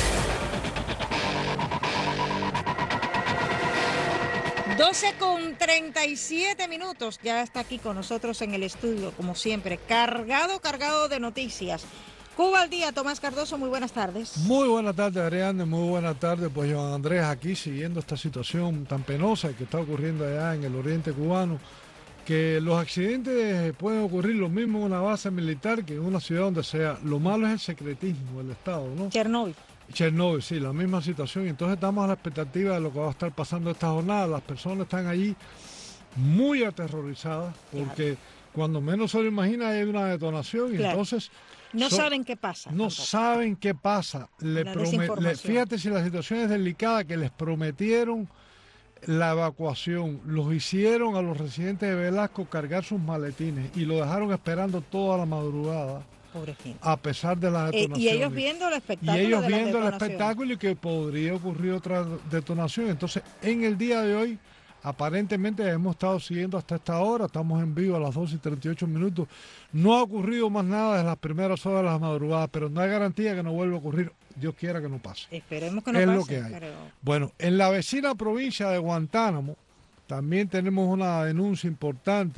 Con 37 minutos, ya está aquí con nosotros en el estudio, como siempre, cargado de noticias. Cuba al día, Tomás Cardoso, muy buenas tardes. Muy buenas tardes, Ariane, muy buenas tardes, pues Joan Andrés, aquí siguiendo esta situación tan penosa que está ocurriendo allá en el oriente cubano, que los accidentes pueden ocurrir lo mismo en una base militar que en una ciudad donde sea. Lo malo es el secretismo del Estado, ¿no? Chernobyl, sí, la misma situación. Entonces estamos a la expectativa de lo que va a estar pasando esta jornada. Las personas están allí muy aterrorizadas porque cuando menos se lo imagina hay una detonación y entonces... No saben qué pasa. No saben qué pasa. Fíjate si la situación es delicada, que les prometieron la evacuación. Los hicieron a los residentes de Velasco cargar sus maletines y lo dejaron esperando toda la madrugada. Pobre gente. A pesar de las detonaciones. Y ellos viendo el espectáculo. Y que podría ocurrir otra detonación. Entonces, en el día de hoy, aparentemente hemos estado siguiendo hasta esta hora, estamos en vivo a las 12:38. No ha ocurrido más nada desde las primeras horas de la madrugada, pero no hay garantía que no vuelva a ocurrir. Dios quiera que no pase. Esperemos que no pase. Es lo que hay. Bueno, en la vecina provincia de Guantánamo también tenemos una denuncia importante.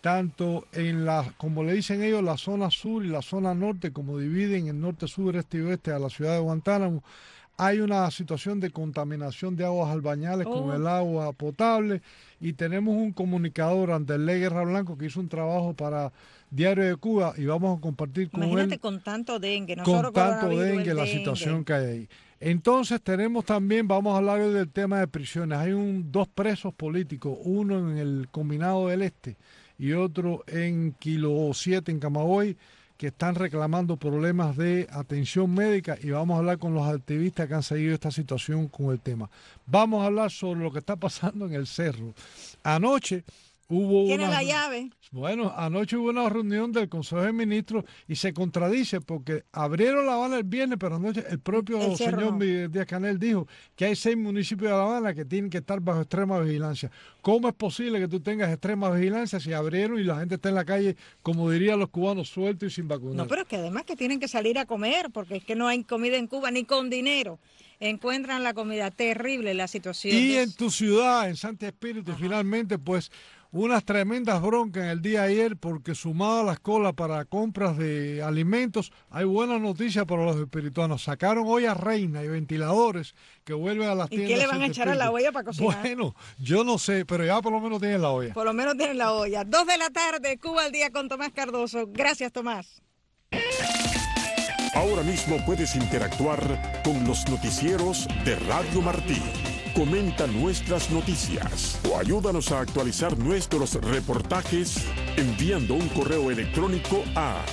tanto en como le dicen ellos, la zona sur y la zona norte, como dividen el norte, sur, este y oeste a la ciudad de Guantánamo. Hay una situación de contaminación de aguas albañales con el agua potable, y tenemos un comunicador, Anderley Guerra Blanco, que hizo un trabajo para Diario de Cuba, y vamos a compartir con él. Imagínate con tanto dengue, no con solo tanto coronavirus, dengue, la situación que hay ahí. Entonces tenemos también, vamos a hablar hoy del tema de prisiones. Hay dos presos políticos, uno en el Combinado del Este y otro en Kilo 7 en Camagüey, que están reclamando problemas de atención médica, y vamos a hablar con los activistas que han seguido esta situación con el tema. Vamos a hablar sobre lo que está pasando en el Cerro. Anoche hubo ¿Tiene la llave? Bueno, anoche hubo una reunión del Consejo de Ministros y se contradice porque abrieron La Habana el viernes, pero anoche el propio señor Díaz-Canel dijo que hay 6 municipios de La Habana que tienen que estar bajo extrema vigilancia. ¿Cómo es posible que tú tengas extrema vigilancia si abrieron y la gente está en la calle, como dirían los cubanos, sueltos y sin vacunar? No, pero es que además que tienen que salir a comer, porque es que no hay comida en Cuba ni con dinero. Encuentran la comida, terrible la situación. Y en tu ciudad, en Santi Espíritu, finalmente, pues, unas tremendas broncas en el día de ayer, porque sumado a las colas para compras de alimentos, hay buenas noticias para los espirituanos. Sacaron ollas reina y ventiladores que vuelven a las tiendas. ¿Y qué le van a echar a la olla para cocinar? Bueno, yo no sé, pero ya por lo menos tienen la olla. Por lo menos tienen la olla. 2 de la tarde, Cuba al día con Tomás Cardoso. Gracias, Tomás. Ahora mismo puedes interactuar con los noticieros de Radio Martí. Comenta nuestras noticias o ayúdanos a actualizar nuestros reportajes enviando un correo electrónico a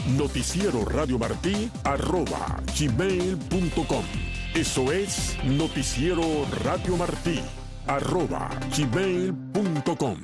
noticieroradiomartí@gmail.com. Eso es noticieroradiomartí@gmail.com.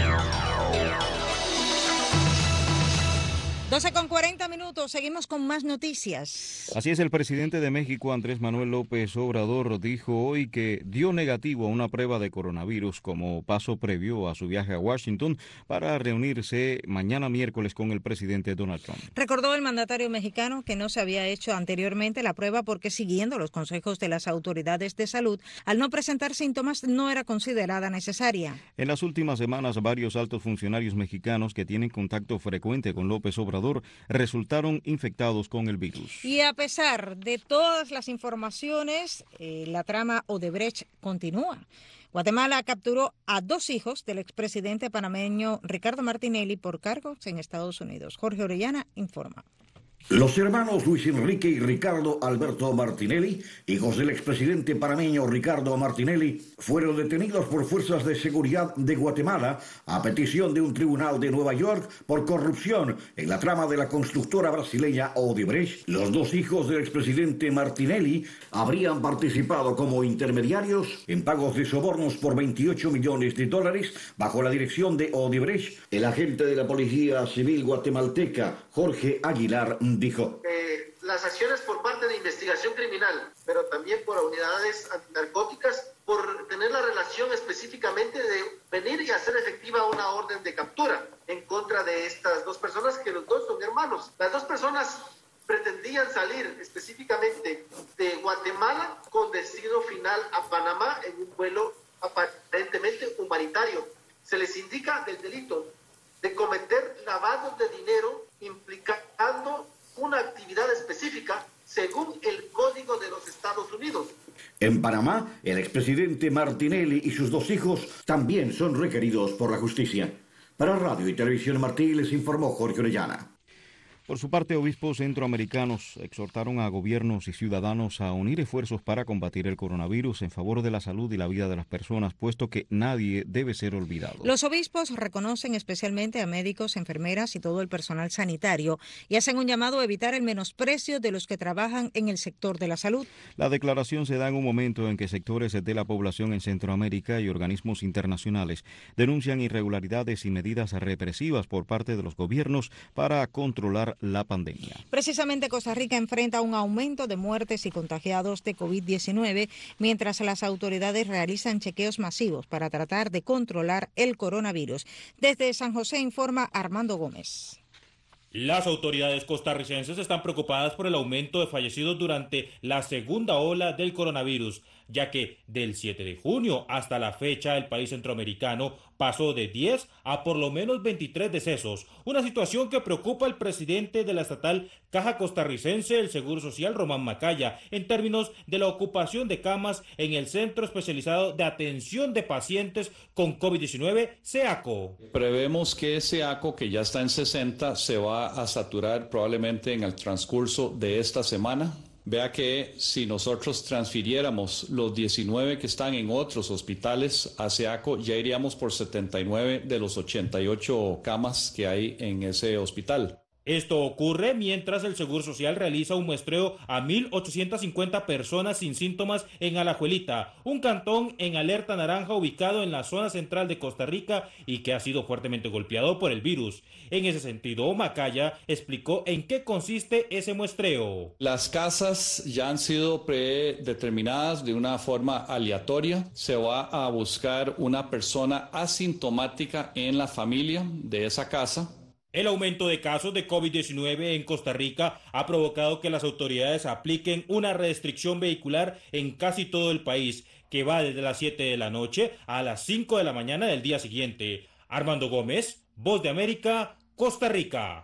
12:40, seguimos con más noticias. Así es, el presidente de México, Andrés Manuel López Obrador, dijo hoy que dio negativo a una prueba de coronavirus como paso previo a su viaje a Washington para reunirse mañana miércoles con el presidente Donald Trump. Recordó el mandatario mexicano que no se había hecho anteriormente la prueba porque, siguiendo los consejos de las autoridades de salud, al no presentar síntomas no era considerada necesaria. En las últimas semanas, varios altos funcionarios mexicanos que tienen contacto frecuente con López Obrador resultaron infectados con el virus. Y a pesar de todas las informaciones, la trama Odebrecht continúa. Guatemala capturó a 2 hijos del expresidente panameño Ricardo Martinelli por cargos en Estados Unidos. Jorge Orellana informa. Los hermanos Luis Enrique y Ricardo Alberto Martinelli, hijos del expresidente panameño Ricardo Martinelli, fueron detenidos por fuerzas de seguridad de Guatemala a petición de un tribunal de Nueva York por corrupción en la trama de la constructora brasileña Odebrecht. Los 2 hijos del expresidente Martinelli habrían participado como intermediarios en pagos de sobornos por $28 millones bajo la dirección de Odebrecht. El agente de la Policía Civil guatemalteca, Jorge Aguilar, dijo: las acciones por parte de investigación criminal, pero también por unidades antinarcóticas, por tener la relación específicamente de venir y hacer efectiva una orden de captura en contra de estas 2 personas, que los 2 son hermanos. Las 2 personas pretendían salir específicamente de Guatemala con destino final a Panamá en un vuelo aparentemente humanitario. Se les indica del delito de cometer lavado de dinero implicando una actividad específica según el Código de los Estados Unidos. En Panamá, el expresidente Martinelli y sus 2 hijos también son requeridos por la justicia. Para Radio y Televisión Martí les informó Jorge Orellana. Por su parte, obispos centroamericanos exhortaron a gobiernos y ciudadanos a unir esfuerzos para combatir el coronavirus en favor de la salud y la vida de las personas, puesto que nadie debe ser olvidado. Los obispos reconocen especialmente a médicos, enfermeras y todo el personal sanitario y hacen un llamado a evitar el menosprecio de los que trabajan en el sector de la salud. La declaración se da en un momento en que sectores de la población en Centroamérica y organismos internacionales denuncian irregularidades y medidas represivas por parte de los gobiernos para controlar la pandemia. Precisamente Costa Rica enfrenta un aumento de muertes y contagiados de COVID-19, mientras las autoridades realizan chequeos masivos para tratar de controlar el coronavirus. Desde San José informa Armando Gómez. Las autoridades costarricenses están preocupadas por el aumento de fallecidos durante la segunda ola del coronavirus. ya que del 7 de junio hasta la fecha el país centroamericano pasó de 10 a por lo menos 23 decesos, una situación que preocupa al presidente de la estatal Caja Costarricense del Seguro Social, Román Macaya, en términos de la ocupación de camas en el Centro Especializado de Atención de Pacientes con COVID-19, CEACO. Prevemos que CEACO, que ya está en 60, se va a saturar probablemente en el transcurso de esta semana. Vea que si nosotros transfiriéramos los 19 que están en otros hospitales a CEACO, ya iríamos por 79 de los 88 camas que hay en ese hospital. Esto ocurre mientras el Seguro Social realiza un muestreo a 1.850 personas sin síntomas en Alajuelita, un cantón en alerta naranja ubicado en la zona central de Costa Rica y que ha sido fuertemente golpeado por el virus. En ese sentido, Macaya explicó en qué consiste ese muestreo. Las casas ya han sido predeterminadas de una forma aleatoria. Se va a buscar una persona asintomática en la familia de esa casa. El aumento de casos de COVID-19 en Costa Rica ha provocado que las autoridades apliquen una restricción vehicular en casi todo el país, que va desde las 7 de la noche a las 5 de la mañana del día siguiente. Armando Gómez, Voz de América, Costa Rica.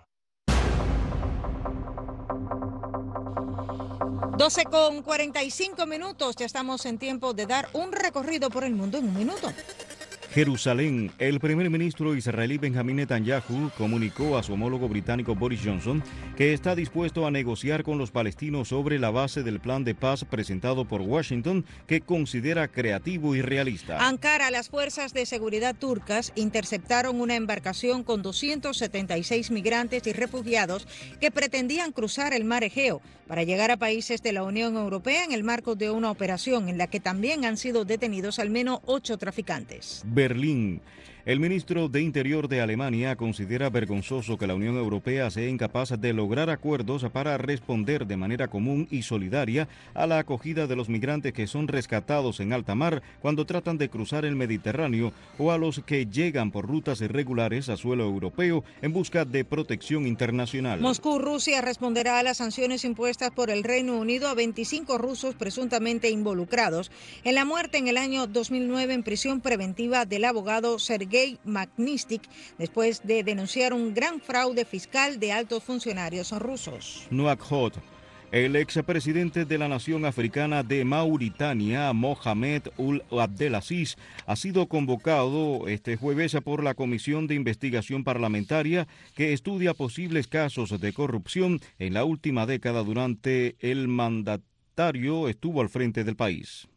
12:45, ya estamos en tiempo de dar un recorrido por el mundo en un minuto. Jerusalén. El primer ministro israelí Benjamín Netanyahu comunicó a su homólogo británico Boris Johnson que está dispuesto a negociar con los palestinos sobre la base del plan de paz presentado por Washington, que considera creativo y realista. Ankara, las fuerzas de seguridad turcas interceptaron una embarcación con 276 migrantes y refugiados que pretendían cruzar el mar Egeo para llegar a países de la Unión Europea en el marco de una operación en la que también han sido detenidos al menos 8 traficantes. Berlín. El ministro de Interior de Alemania considera vergonzoso que la Unión Europea sea incapaz de lograr acuerdos para responder de manera común y solidaria a la acogida de los migrantes que son rescatados en alta mar cuando tratan de cruzar el Mediterráneo o a los que llegan por rutas irregulares a suelo europeo en busca de protección internacional. Moscú, Rusia responderá a las sanciones impuestas por el Reino Unido a 25 rusos presuntamente involucrados en la muerte en el año 2009 en prisión preventiva del abogado Sergei Magnitsky, después de denunciar un gran fraude fiscal de altos funcionarios rusos. Nouakchott. El expresidente de la nación africana de Mauritania, Mohamed Ould Abdelaziz, ha sido convocado este jueves por la Comisión de Investigación Parlamentaria que estudia posibles casos de corrupción en la última década durante el mandatario estuvo al frente del país.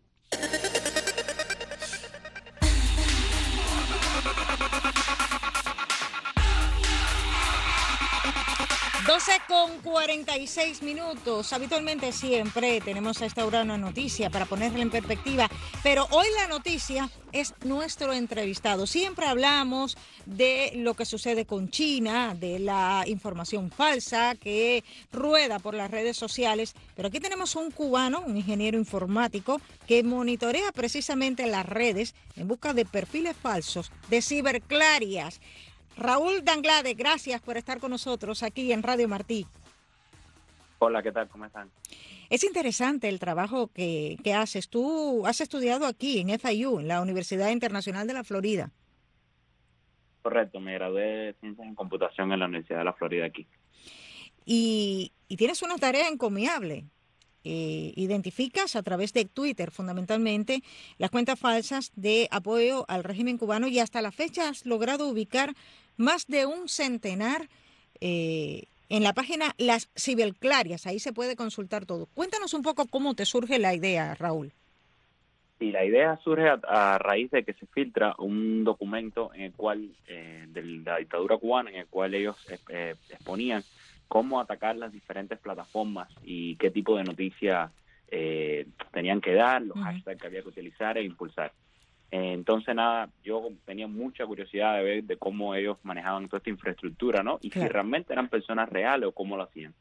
12:46. Habitualmente siempre tenemos a esta hora una noticia para ponerla en perspectiva, pero hoy la noticia es nuestro entrevistado. Siempre hablamos de lo que sucede con China, de la información falsa que rueda por las redes sociales, pero aquí tenemos un cubano, un ingeniero informático, que monitorea precisamente las redes en busca de perfiles falsos, de ciberclarias. Raúl Danglade, gracias por estar con nosotros aquí en Radio Martí. Hola, ¿qué tal? ¿Cómo están? Es interesante el trabajo que haces. Tú has estudiado aquí en FIU, en la Universidad Internacional de la Florida. Correcto, me gradué de Ciencias en Computación en la Universidad de la Florida aquí. Y tienes una tarea encomiable. Identificas a través de Twitter fundamentalmente las cuentas falsas de apoyo al régimen cubano y hasta la fecha has logrado ubicar más de un centenar en la página Las Ciberclarias. Ahí se puede consultar todo. Cuéntanos un poco cómo te surge la idea, Raúl. Sí, la idea surge a raíz de que se filtra un documento en el cual de la dictadura cubana, en el cual ellos exponían cómo atacar las diferentes plataformas y qué tipo de noticias tenían que dar, los hashtags que había que utilizar e impulsar. Entonces, nada, yo tenía mucha curiosidad de ver de cómo ellos manejaban toda esta infraestructura, ¿no? Y claro, si realmente eran personas reales o cómo lo hacían.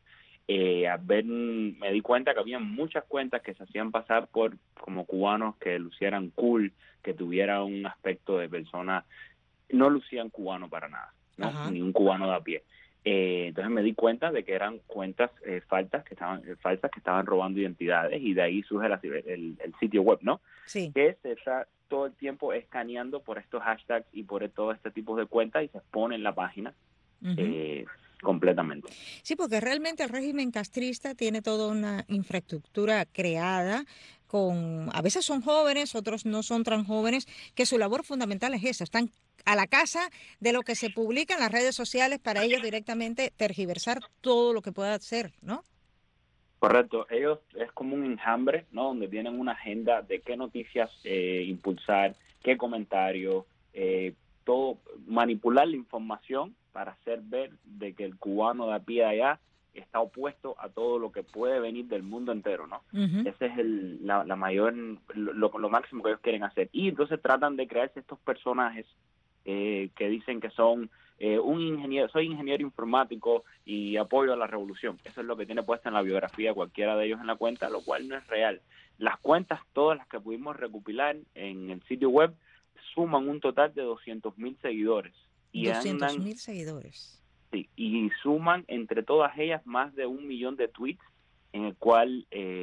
Me di cuenta que había muchas cuentas que se hacían pasar por como cubanos que lucieran cool, que tuvieran un aspecto de persona, no lucían cubano para nada, ¿no? Ni un cubano de a pie. Entonces me di cuenta de que eran cuentas falsas que estaban robando identidades, y de ahí surge el sitio web, ¿no? Sí. Que se está todo el tiempo escaneando por estos hashtags y por todo este tipo de cuentas, y se pone en la página completamente. Sí, porque realmente el régimen castrista tiene toda una infraestructura creada a veces son jóvenes, otros no son tan jóvenes, que su labor fundamental es esa, están a la casa de lo que se publica en las redes sociales para ellos directamente tergiversar todo lo que pueda hacer, ¿no? Correcto, ellos es como un enjambre, ¿no? Donde tienen una agenda de qué noticias impulsar, qué comentarios, todo, manipular la información para hacer ver de que el cubano de a pie allá está opuesto a todo lo que puede venir del mundo entero, ¿no? Ese es la mayor, lo máximo que ellos quieren hacer. Y entonces tratan de crearse estos personajes que dicen que son soy ingeniero informático y apoyo a la revolución. Eso es lo que tiene puesta en la biografía cualquiera de ellos en la cuenta, lo cual no es real. Las cuentas, todas las que pudimos recopilar en el sitio web, suman un total de 200,000 seguidores. 200,000 seguidores. Sí, y suman entre todas ellas más de 1 millón de tweets en el cual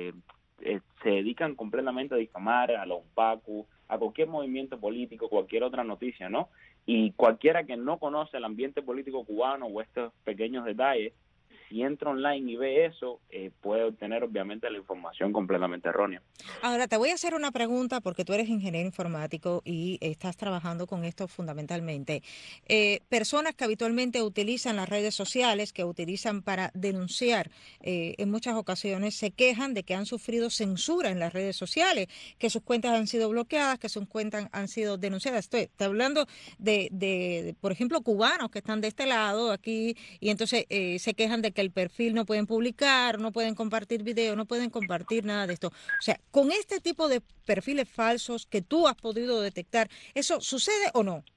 se dedican completamente a difamar a los UNPACU, a cualquier movimiento político, cualquier otra noticia, ¿no? Y cualquiera que no conoce el ambiente político cubano o estos pequeños detalles, si entra online y ve eso, puede obtener obviamente la información completamente errónea. Ahora, te voy a hacer una pregunta porque tú eres ingeniero informático y estás trabajando con esto fundamentalmente. Personas que habitualmente utilizan las redes sociales, que utilizan para denunciar, en muchas ocasiones se quejan de que han sufrido censura en las redes sociales, que sus cuentas han sido bloqueadas, que sus cuentas han sido denunciadas. Estoy hablando de, por ejemplo, cubanos que están de este lado aquí y entonces se quejan de que el perfil no pueden publicar, no pueden compartir video, no pueden compartir nada de esto. O sea, con este tipo de perfiles falsos que tú has podido detectar, ¿eso sucede o no?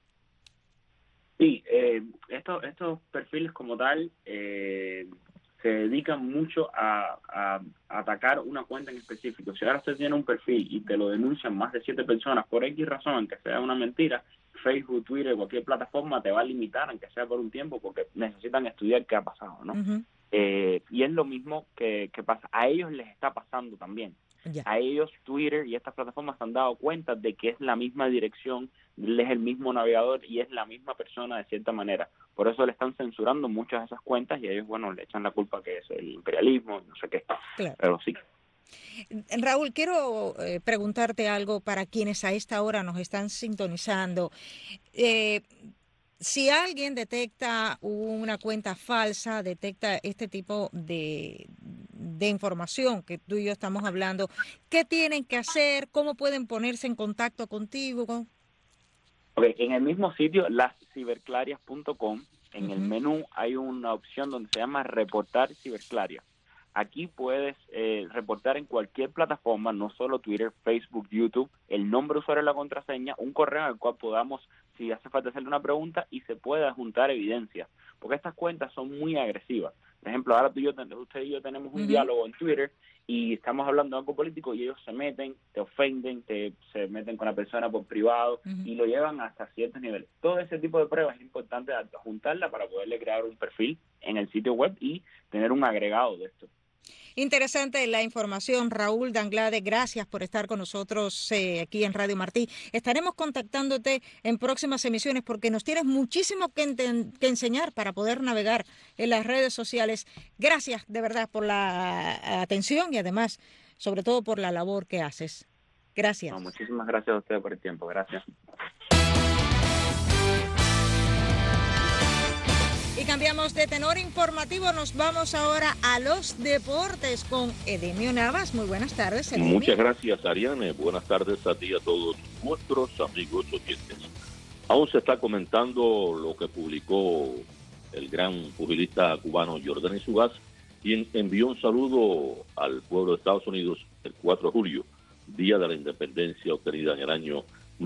Sí, estos perfiles como tal se dedican mucho a atacar una cuenta en específico. Si ahora usted tiene un perfil y te lo denuncian más de 7 personas por X razón, aunque sea una mentira, Facebook, Twitter, cualquier plataforma te va a limitar, aunque sea por un tiempo, porque necesitan estudiar qué ha pasado, ¿no? Y es lo mismo que pasa. A ellos les está pasando también. A ellos Twitter y estas plataformas se han dado cuenta de que es la misma dirección, es el mismo navegador y es la misma persona de cierta manera. Por eso le están censurando muchas de esas cuentas y ellos, bueno, le echan la culpa que es el imperialismo, no sé qué. Claro. Pero sí. Raúl, quiero preguntarte algo para quienes a esta hora nos están sintonizando. Si alguien detecta una cuenta falsa, detecta este tipo de información que tú y yo estamos hablando, ¿qué tienen que hacer? ¿Cómo pueden ponerse en contacto contigo? Okay, en el mismo sitio, lasciberclarias.com, en el menú hay una opción donde se llama reportar ciberclarias. Aquí puedes reportar en cualquier plataforma, no solo Twitter, Facebook, YouTube, el nombre de usuario y la contraseña, un correo al cual podamos, si hace falta hacerle una pregunta, y se pueda juntar evidencia. Porque estas cuentas son muy agresivas. Por ejemplo, ahora usted y yo tenemos un diálogo en Twitter y estamos hablando de algo político y ellos se meten, te ofenden, se meten con la persona por privado y lo llevan hasta ciertos niveles. Todo ese tipo de pruebas es importante juntarla para poderle crear un perfil en el sitio web y tener un agregado de esto. Interesante la información, Raúl D'Anglade. Gracias por estar con nosotros aquí en Radio Martí. Estaremos contactándote en próximas emisiones porque nos tienes muchísimo que enseñar para poder navegar en las redes sociales. Gracias de verdad por la atención y además, sobre todo, por la labor que haces. Gracias. No, muchísimas gracias a ustedes por el tiempo. Gracias. Y cambiamos de tenor informativo, nos vamos ahora a los deportes con Edemio Navas. Muy buenas tardes, Edemio. Muchas gracias, Ariane. Buenas tardes a ti y a todos nuestros amigos oyentes. Aún se está comentando lo que publicó el gran pugilista cubano Yordenis Ugas, quien envió un saludo al pueblo de Estados Unidos el 4 de julio, día de la independencia obtenida en el año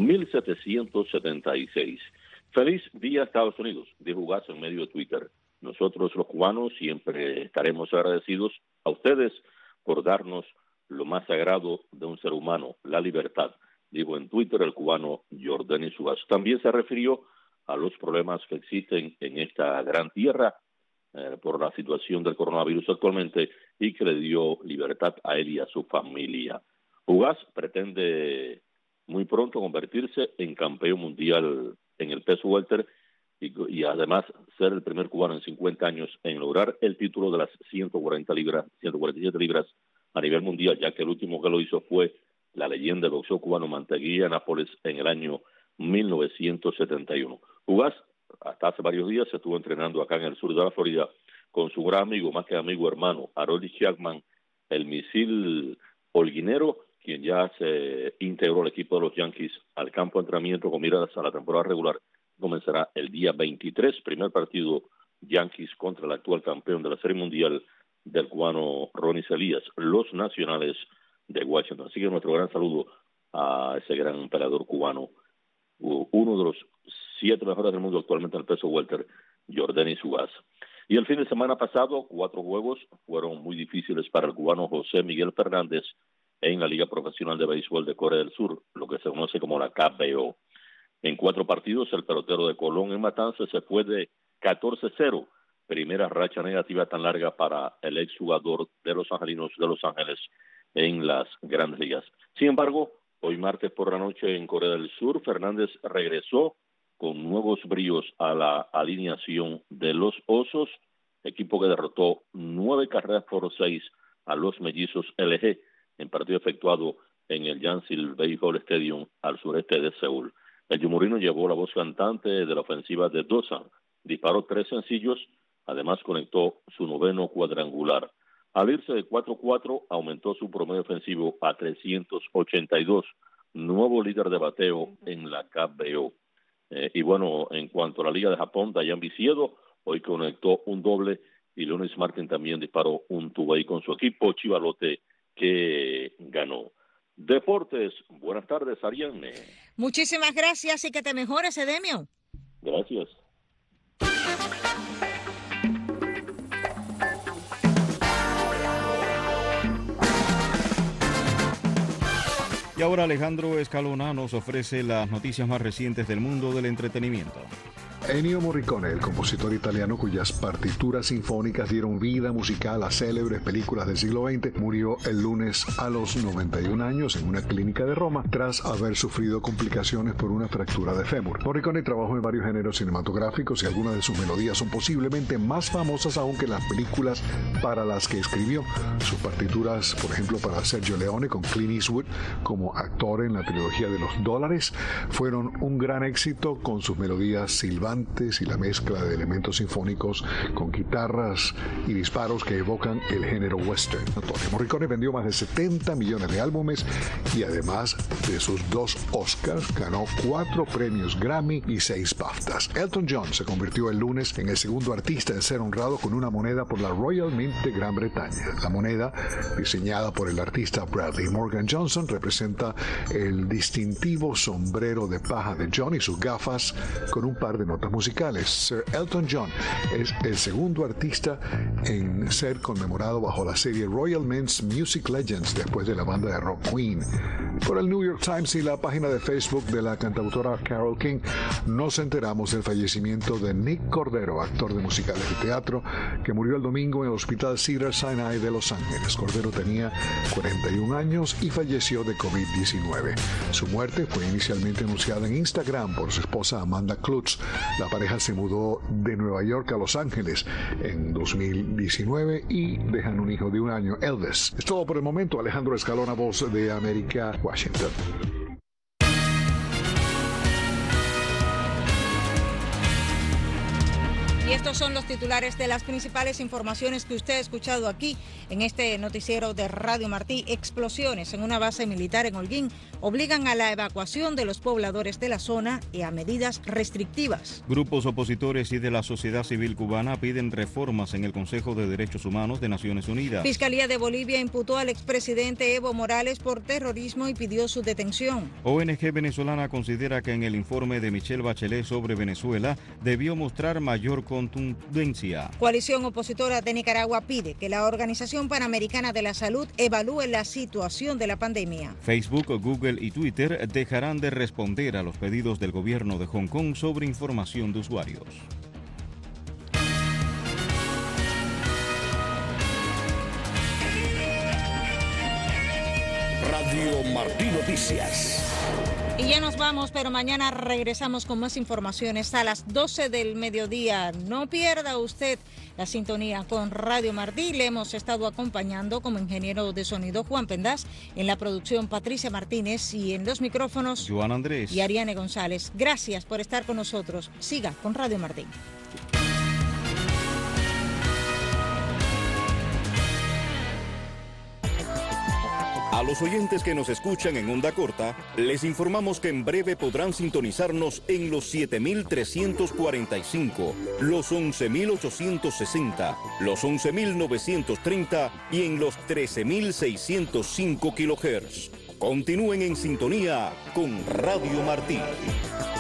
1776. Feliz día Estados Unidos, dijo Ugas en medio de Twitter. Nosotros los cubanos siempre estaremos agradecidos a ustedes por darnos lo más sagrado de un ser humano, la libertad, dijo en Twitter el cubano Yordenis Ugas. También se refirió a los problemas que existen en esta gran tierra por la situación del coronavirus actualmente y que le dio libertad a él y a su familia. Ugas pretende muy pronto convertirse en campeón mundial en el peso welter y además ser el primer cubano en 50 años en lograr el título de las 147 libras a nivel mundial, ya que el último que lo hizo fue la leyenda del boxeo cubano Mantequilla Nápoles en el año 1971. Ugas, hasta hace varios días, se estuvo entrenando acá en el sur de la Florida con su gran amigo, más que amigo, hermano, Harold Chapman, el misil holguinero, quien ya se integró al equipo de los Yankees al campo de entrenamiento con miradas a la temporada regular. Comenzará el día 23, primer partido Yankees contra el actual campeón de la Serie Mundial del cubano Ronnie Celías, los Nacionales de Washington. Así que nuestro gran saludo a ese gran peleador cubano, uno de los 7 mejores del mundo actualmente en el peso welter, Yordenis Ugas. Y el fin de semana pasado, 4 juegos fueron muy difíciles para el cubano José Miguel Fernández en la Liga Profesional de Béisbol de Corea del Sur, lo que se conoce como la KBO. En 4 partidos, el pelotero de Colón en Matanzas se fue de 14-0, primera racha negativa tan larga para el exjugador de los Angelinos de Los Ángeles en las Grandes Ligas. Sin embargo, hoy martes por la noche en Corea del Sur, Fernández regresó con nuevos bríos a la alineación de los Osos, equipo que derrotó 9 carreras por 6 a los Mellizos LG en partido efectuado en el Yansil Baseball Stadium al sureste de Seúl. El yumurino llevó la voz cantante de la ofensiva de Dosan, disparó 3 sencillos, además conectó su 9º cuadrangular. Al irse de 4-4, aumentó su promedio ofensivo a 382, nuevo líder de bateo en la KBO. Y bueno, en cuanto a la Liga de Japón, Dayan Viciedo hoy conectó un doble y Leonis Martin también disparó un two-way con su equipo Chivalote, que ganó. Deportes, buenas tardes, Ariane. Muchísimas gracias y que te mejores, Edemio. Gracias. Y ahora Alejandro Escalona nos ofrece las noticias más recientes del mundo del entretenimiento. Ennio Morricone, el compositor italiano cuyas partituras sinfónicas dieron vida musical a célebres películas del siglo XX, murió el lunes a los 91 años en una clínica de Roma tras haber sufrido complicaciones por una fractura de fémur. Morricone trabajó en varios géneros cinematográficos y algunas de sus melodías son posiblemente más famosas aún que las películas para las que escribió. Sus partituras, por ejemplo, para Sergio Leone con Clint Eastwood como actor en la trilogía de los dólares, fueron un gran éxito con sus melodías silbantes y la mezcla de elementos sinfónicos con guitarras y disparos que evocan el género western. Morricone vendió más de 70 millones de álbumes y además de sus 2 Oscars ganó 4 premios Grammy y 6 BAFTAs. Elton John se convirtió el lunes en el segundo artista en ser honrado con una moneda por la Royal Mint de Gran Bretaña. La moneda, diseñada por el artista Bradley Morgan Johnson, representa el distintivo sombrero de paja de John y sus gafas con un par de notas musicales. Sir Elton John es el segundo artista en ser conmemorado bajo la serie Royal Mint's Music Legends después de la banda de rock Queen. Por el New York Times y la página de Facebook de la cantautora Carole King nos enteramos del fallecimiento de Nick Cordero, actor de musicales de teatro, que murió el domingo en el Hospital Cedars-Sinai de Los Ángeles. Cordero tenía 41 años y falleció de COVID-19. Su muerte fue inicialmente anunciada en Instagram por su esposa Amanda Klutz. La pareja se mudó de Nueva York a Los Ángeles en 2019 y dejan un hijo de 1 año, Elvis. Es todo por el momento. Alejandro Escalona, Voz de América, Washington. Y estos son los titulares de las principales informaciones que usted ha escuchado aquí en este noticiero de Radio Martí. Explosiones en una base militar en Holguín obligan a la evacuación de los pobladores de la zona y a medidas restrictivas. Grupos opositores y de la sociedad civil cubana piden reformas en el Consejo de Derechos Humanos de Naciones Unidas. Fiscalía de Bolivia imputó al expresidente Evo Morales por terrorismo y pidió su detención. ONG venezolana considera que en el informe de Michelle Bachelet sobre Venezuela debió mostrar mayor contundencia. Coalición opositora de Nicaragua pide que la Organización Panamericana de la Salud evalúe la situación de la pandemia. Facebook, Google y Twitter dejarán de responder a los pedidos del gobierno de Hong Kong sobre información de usuarios. Radio Martí Noticias. Y ya nos vamos, pero mañana regresamos con más informaciones a las 12 del mediodía. No pierda usted la sintonía con Radio Martí. Le hemos estado acompañando como ingeniero de sonido Juan Pendaz, en la producción Patricia Martínez y en los micrófonos Joan Andrés y Ariane González. Gracias por estar con nosotros. Siga con Radio Martí. A los oyentes que nos escuchan en onda corta, les informamos que en breve podrán sintonizarnos en los 7.345, los 11.860, los 11.930 y en los 13.605 kHz. Continúen en sintonía con Radio Martí.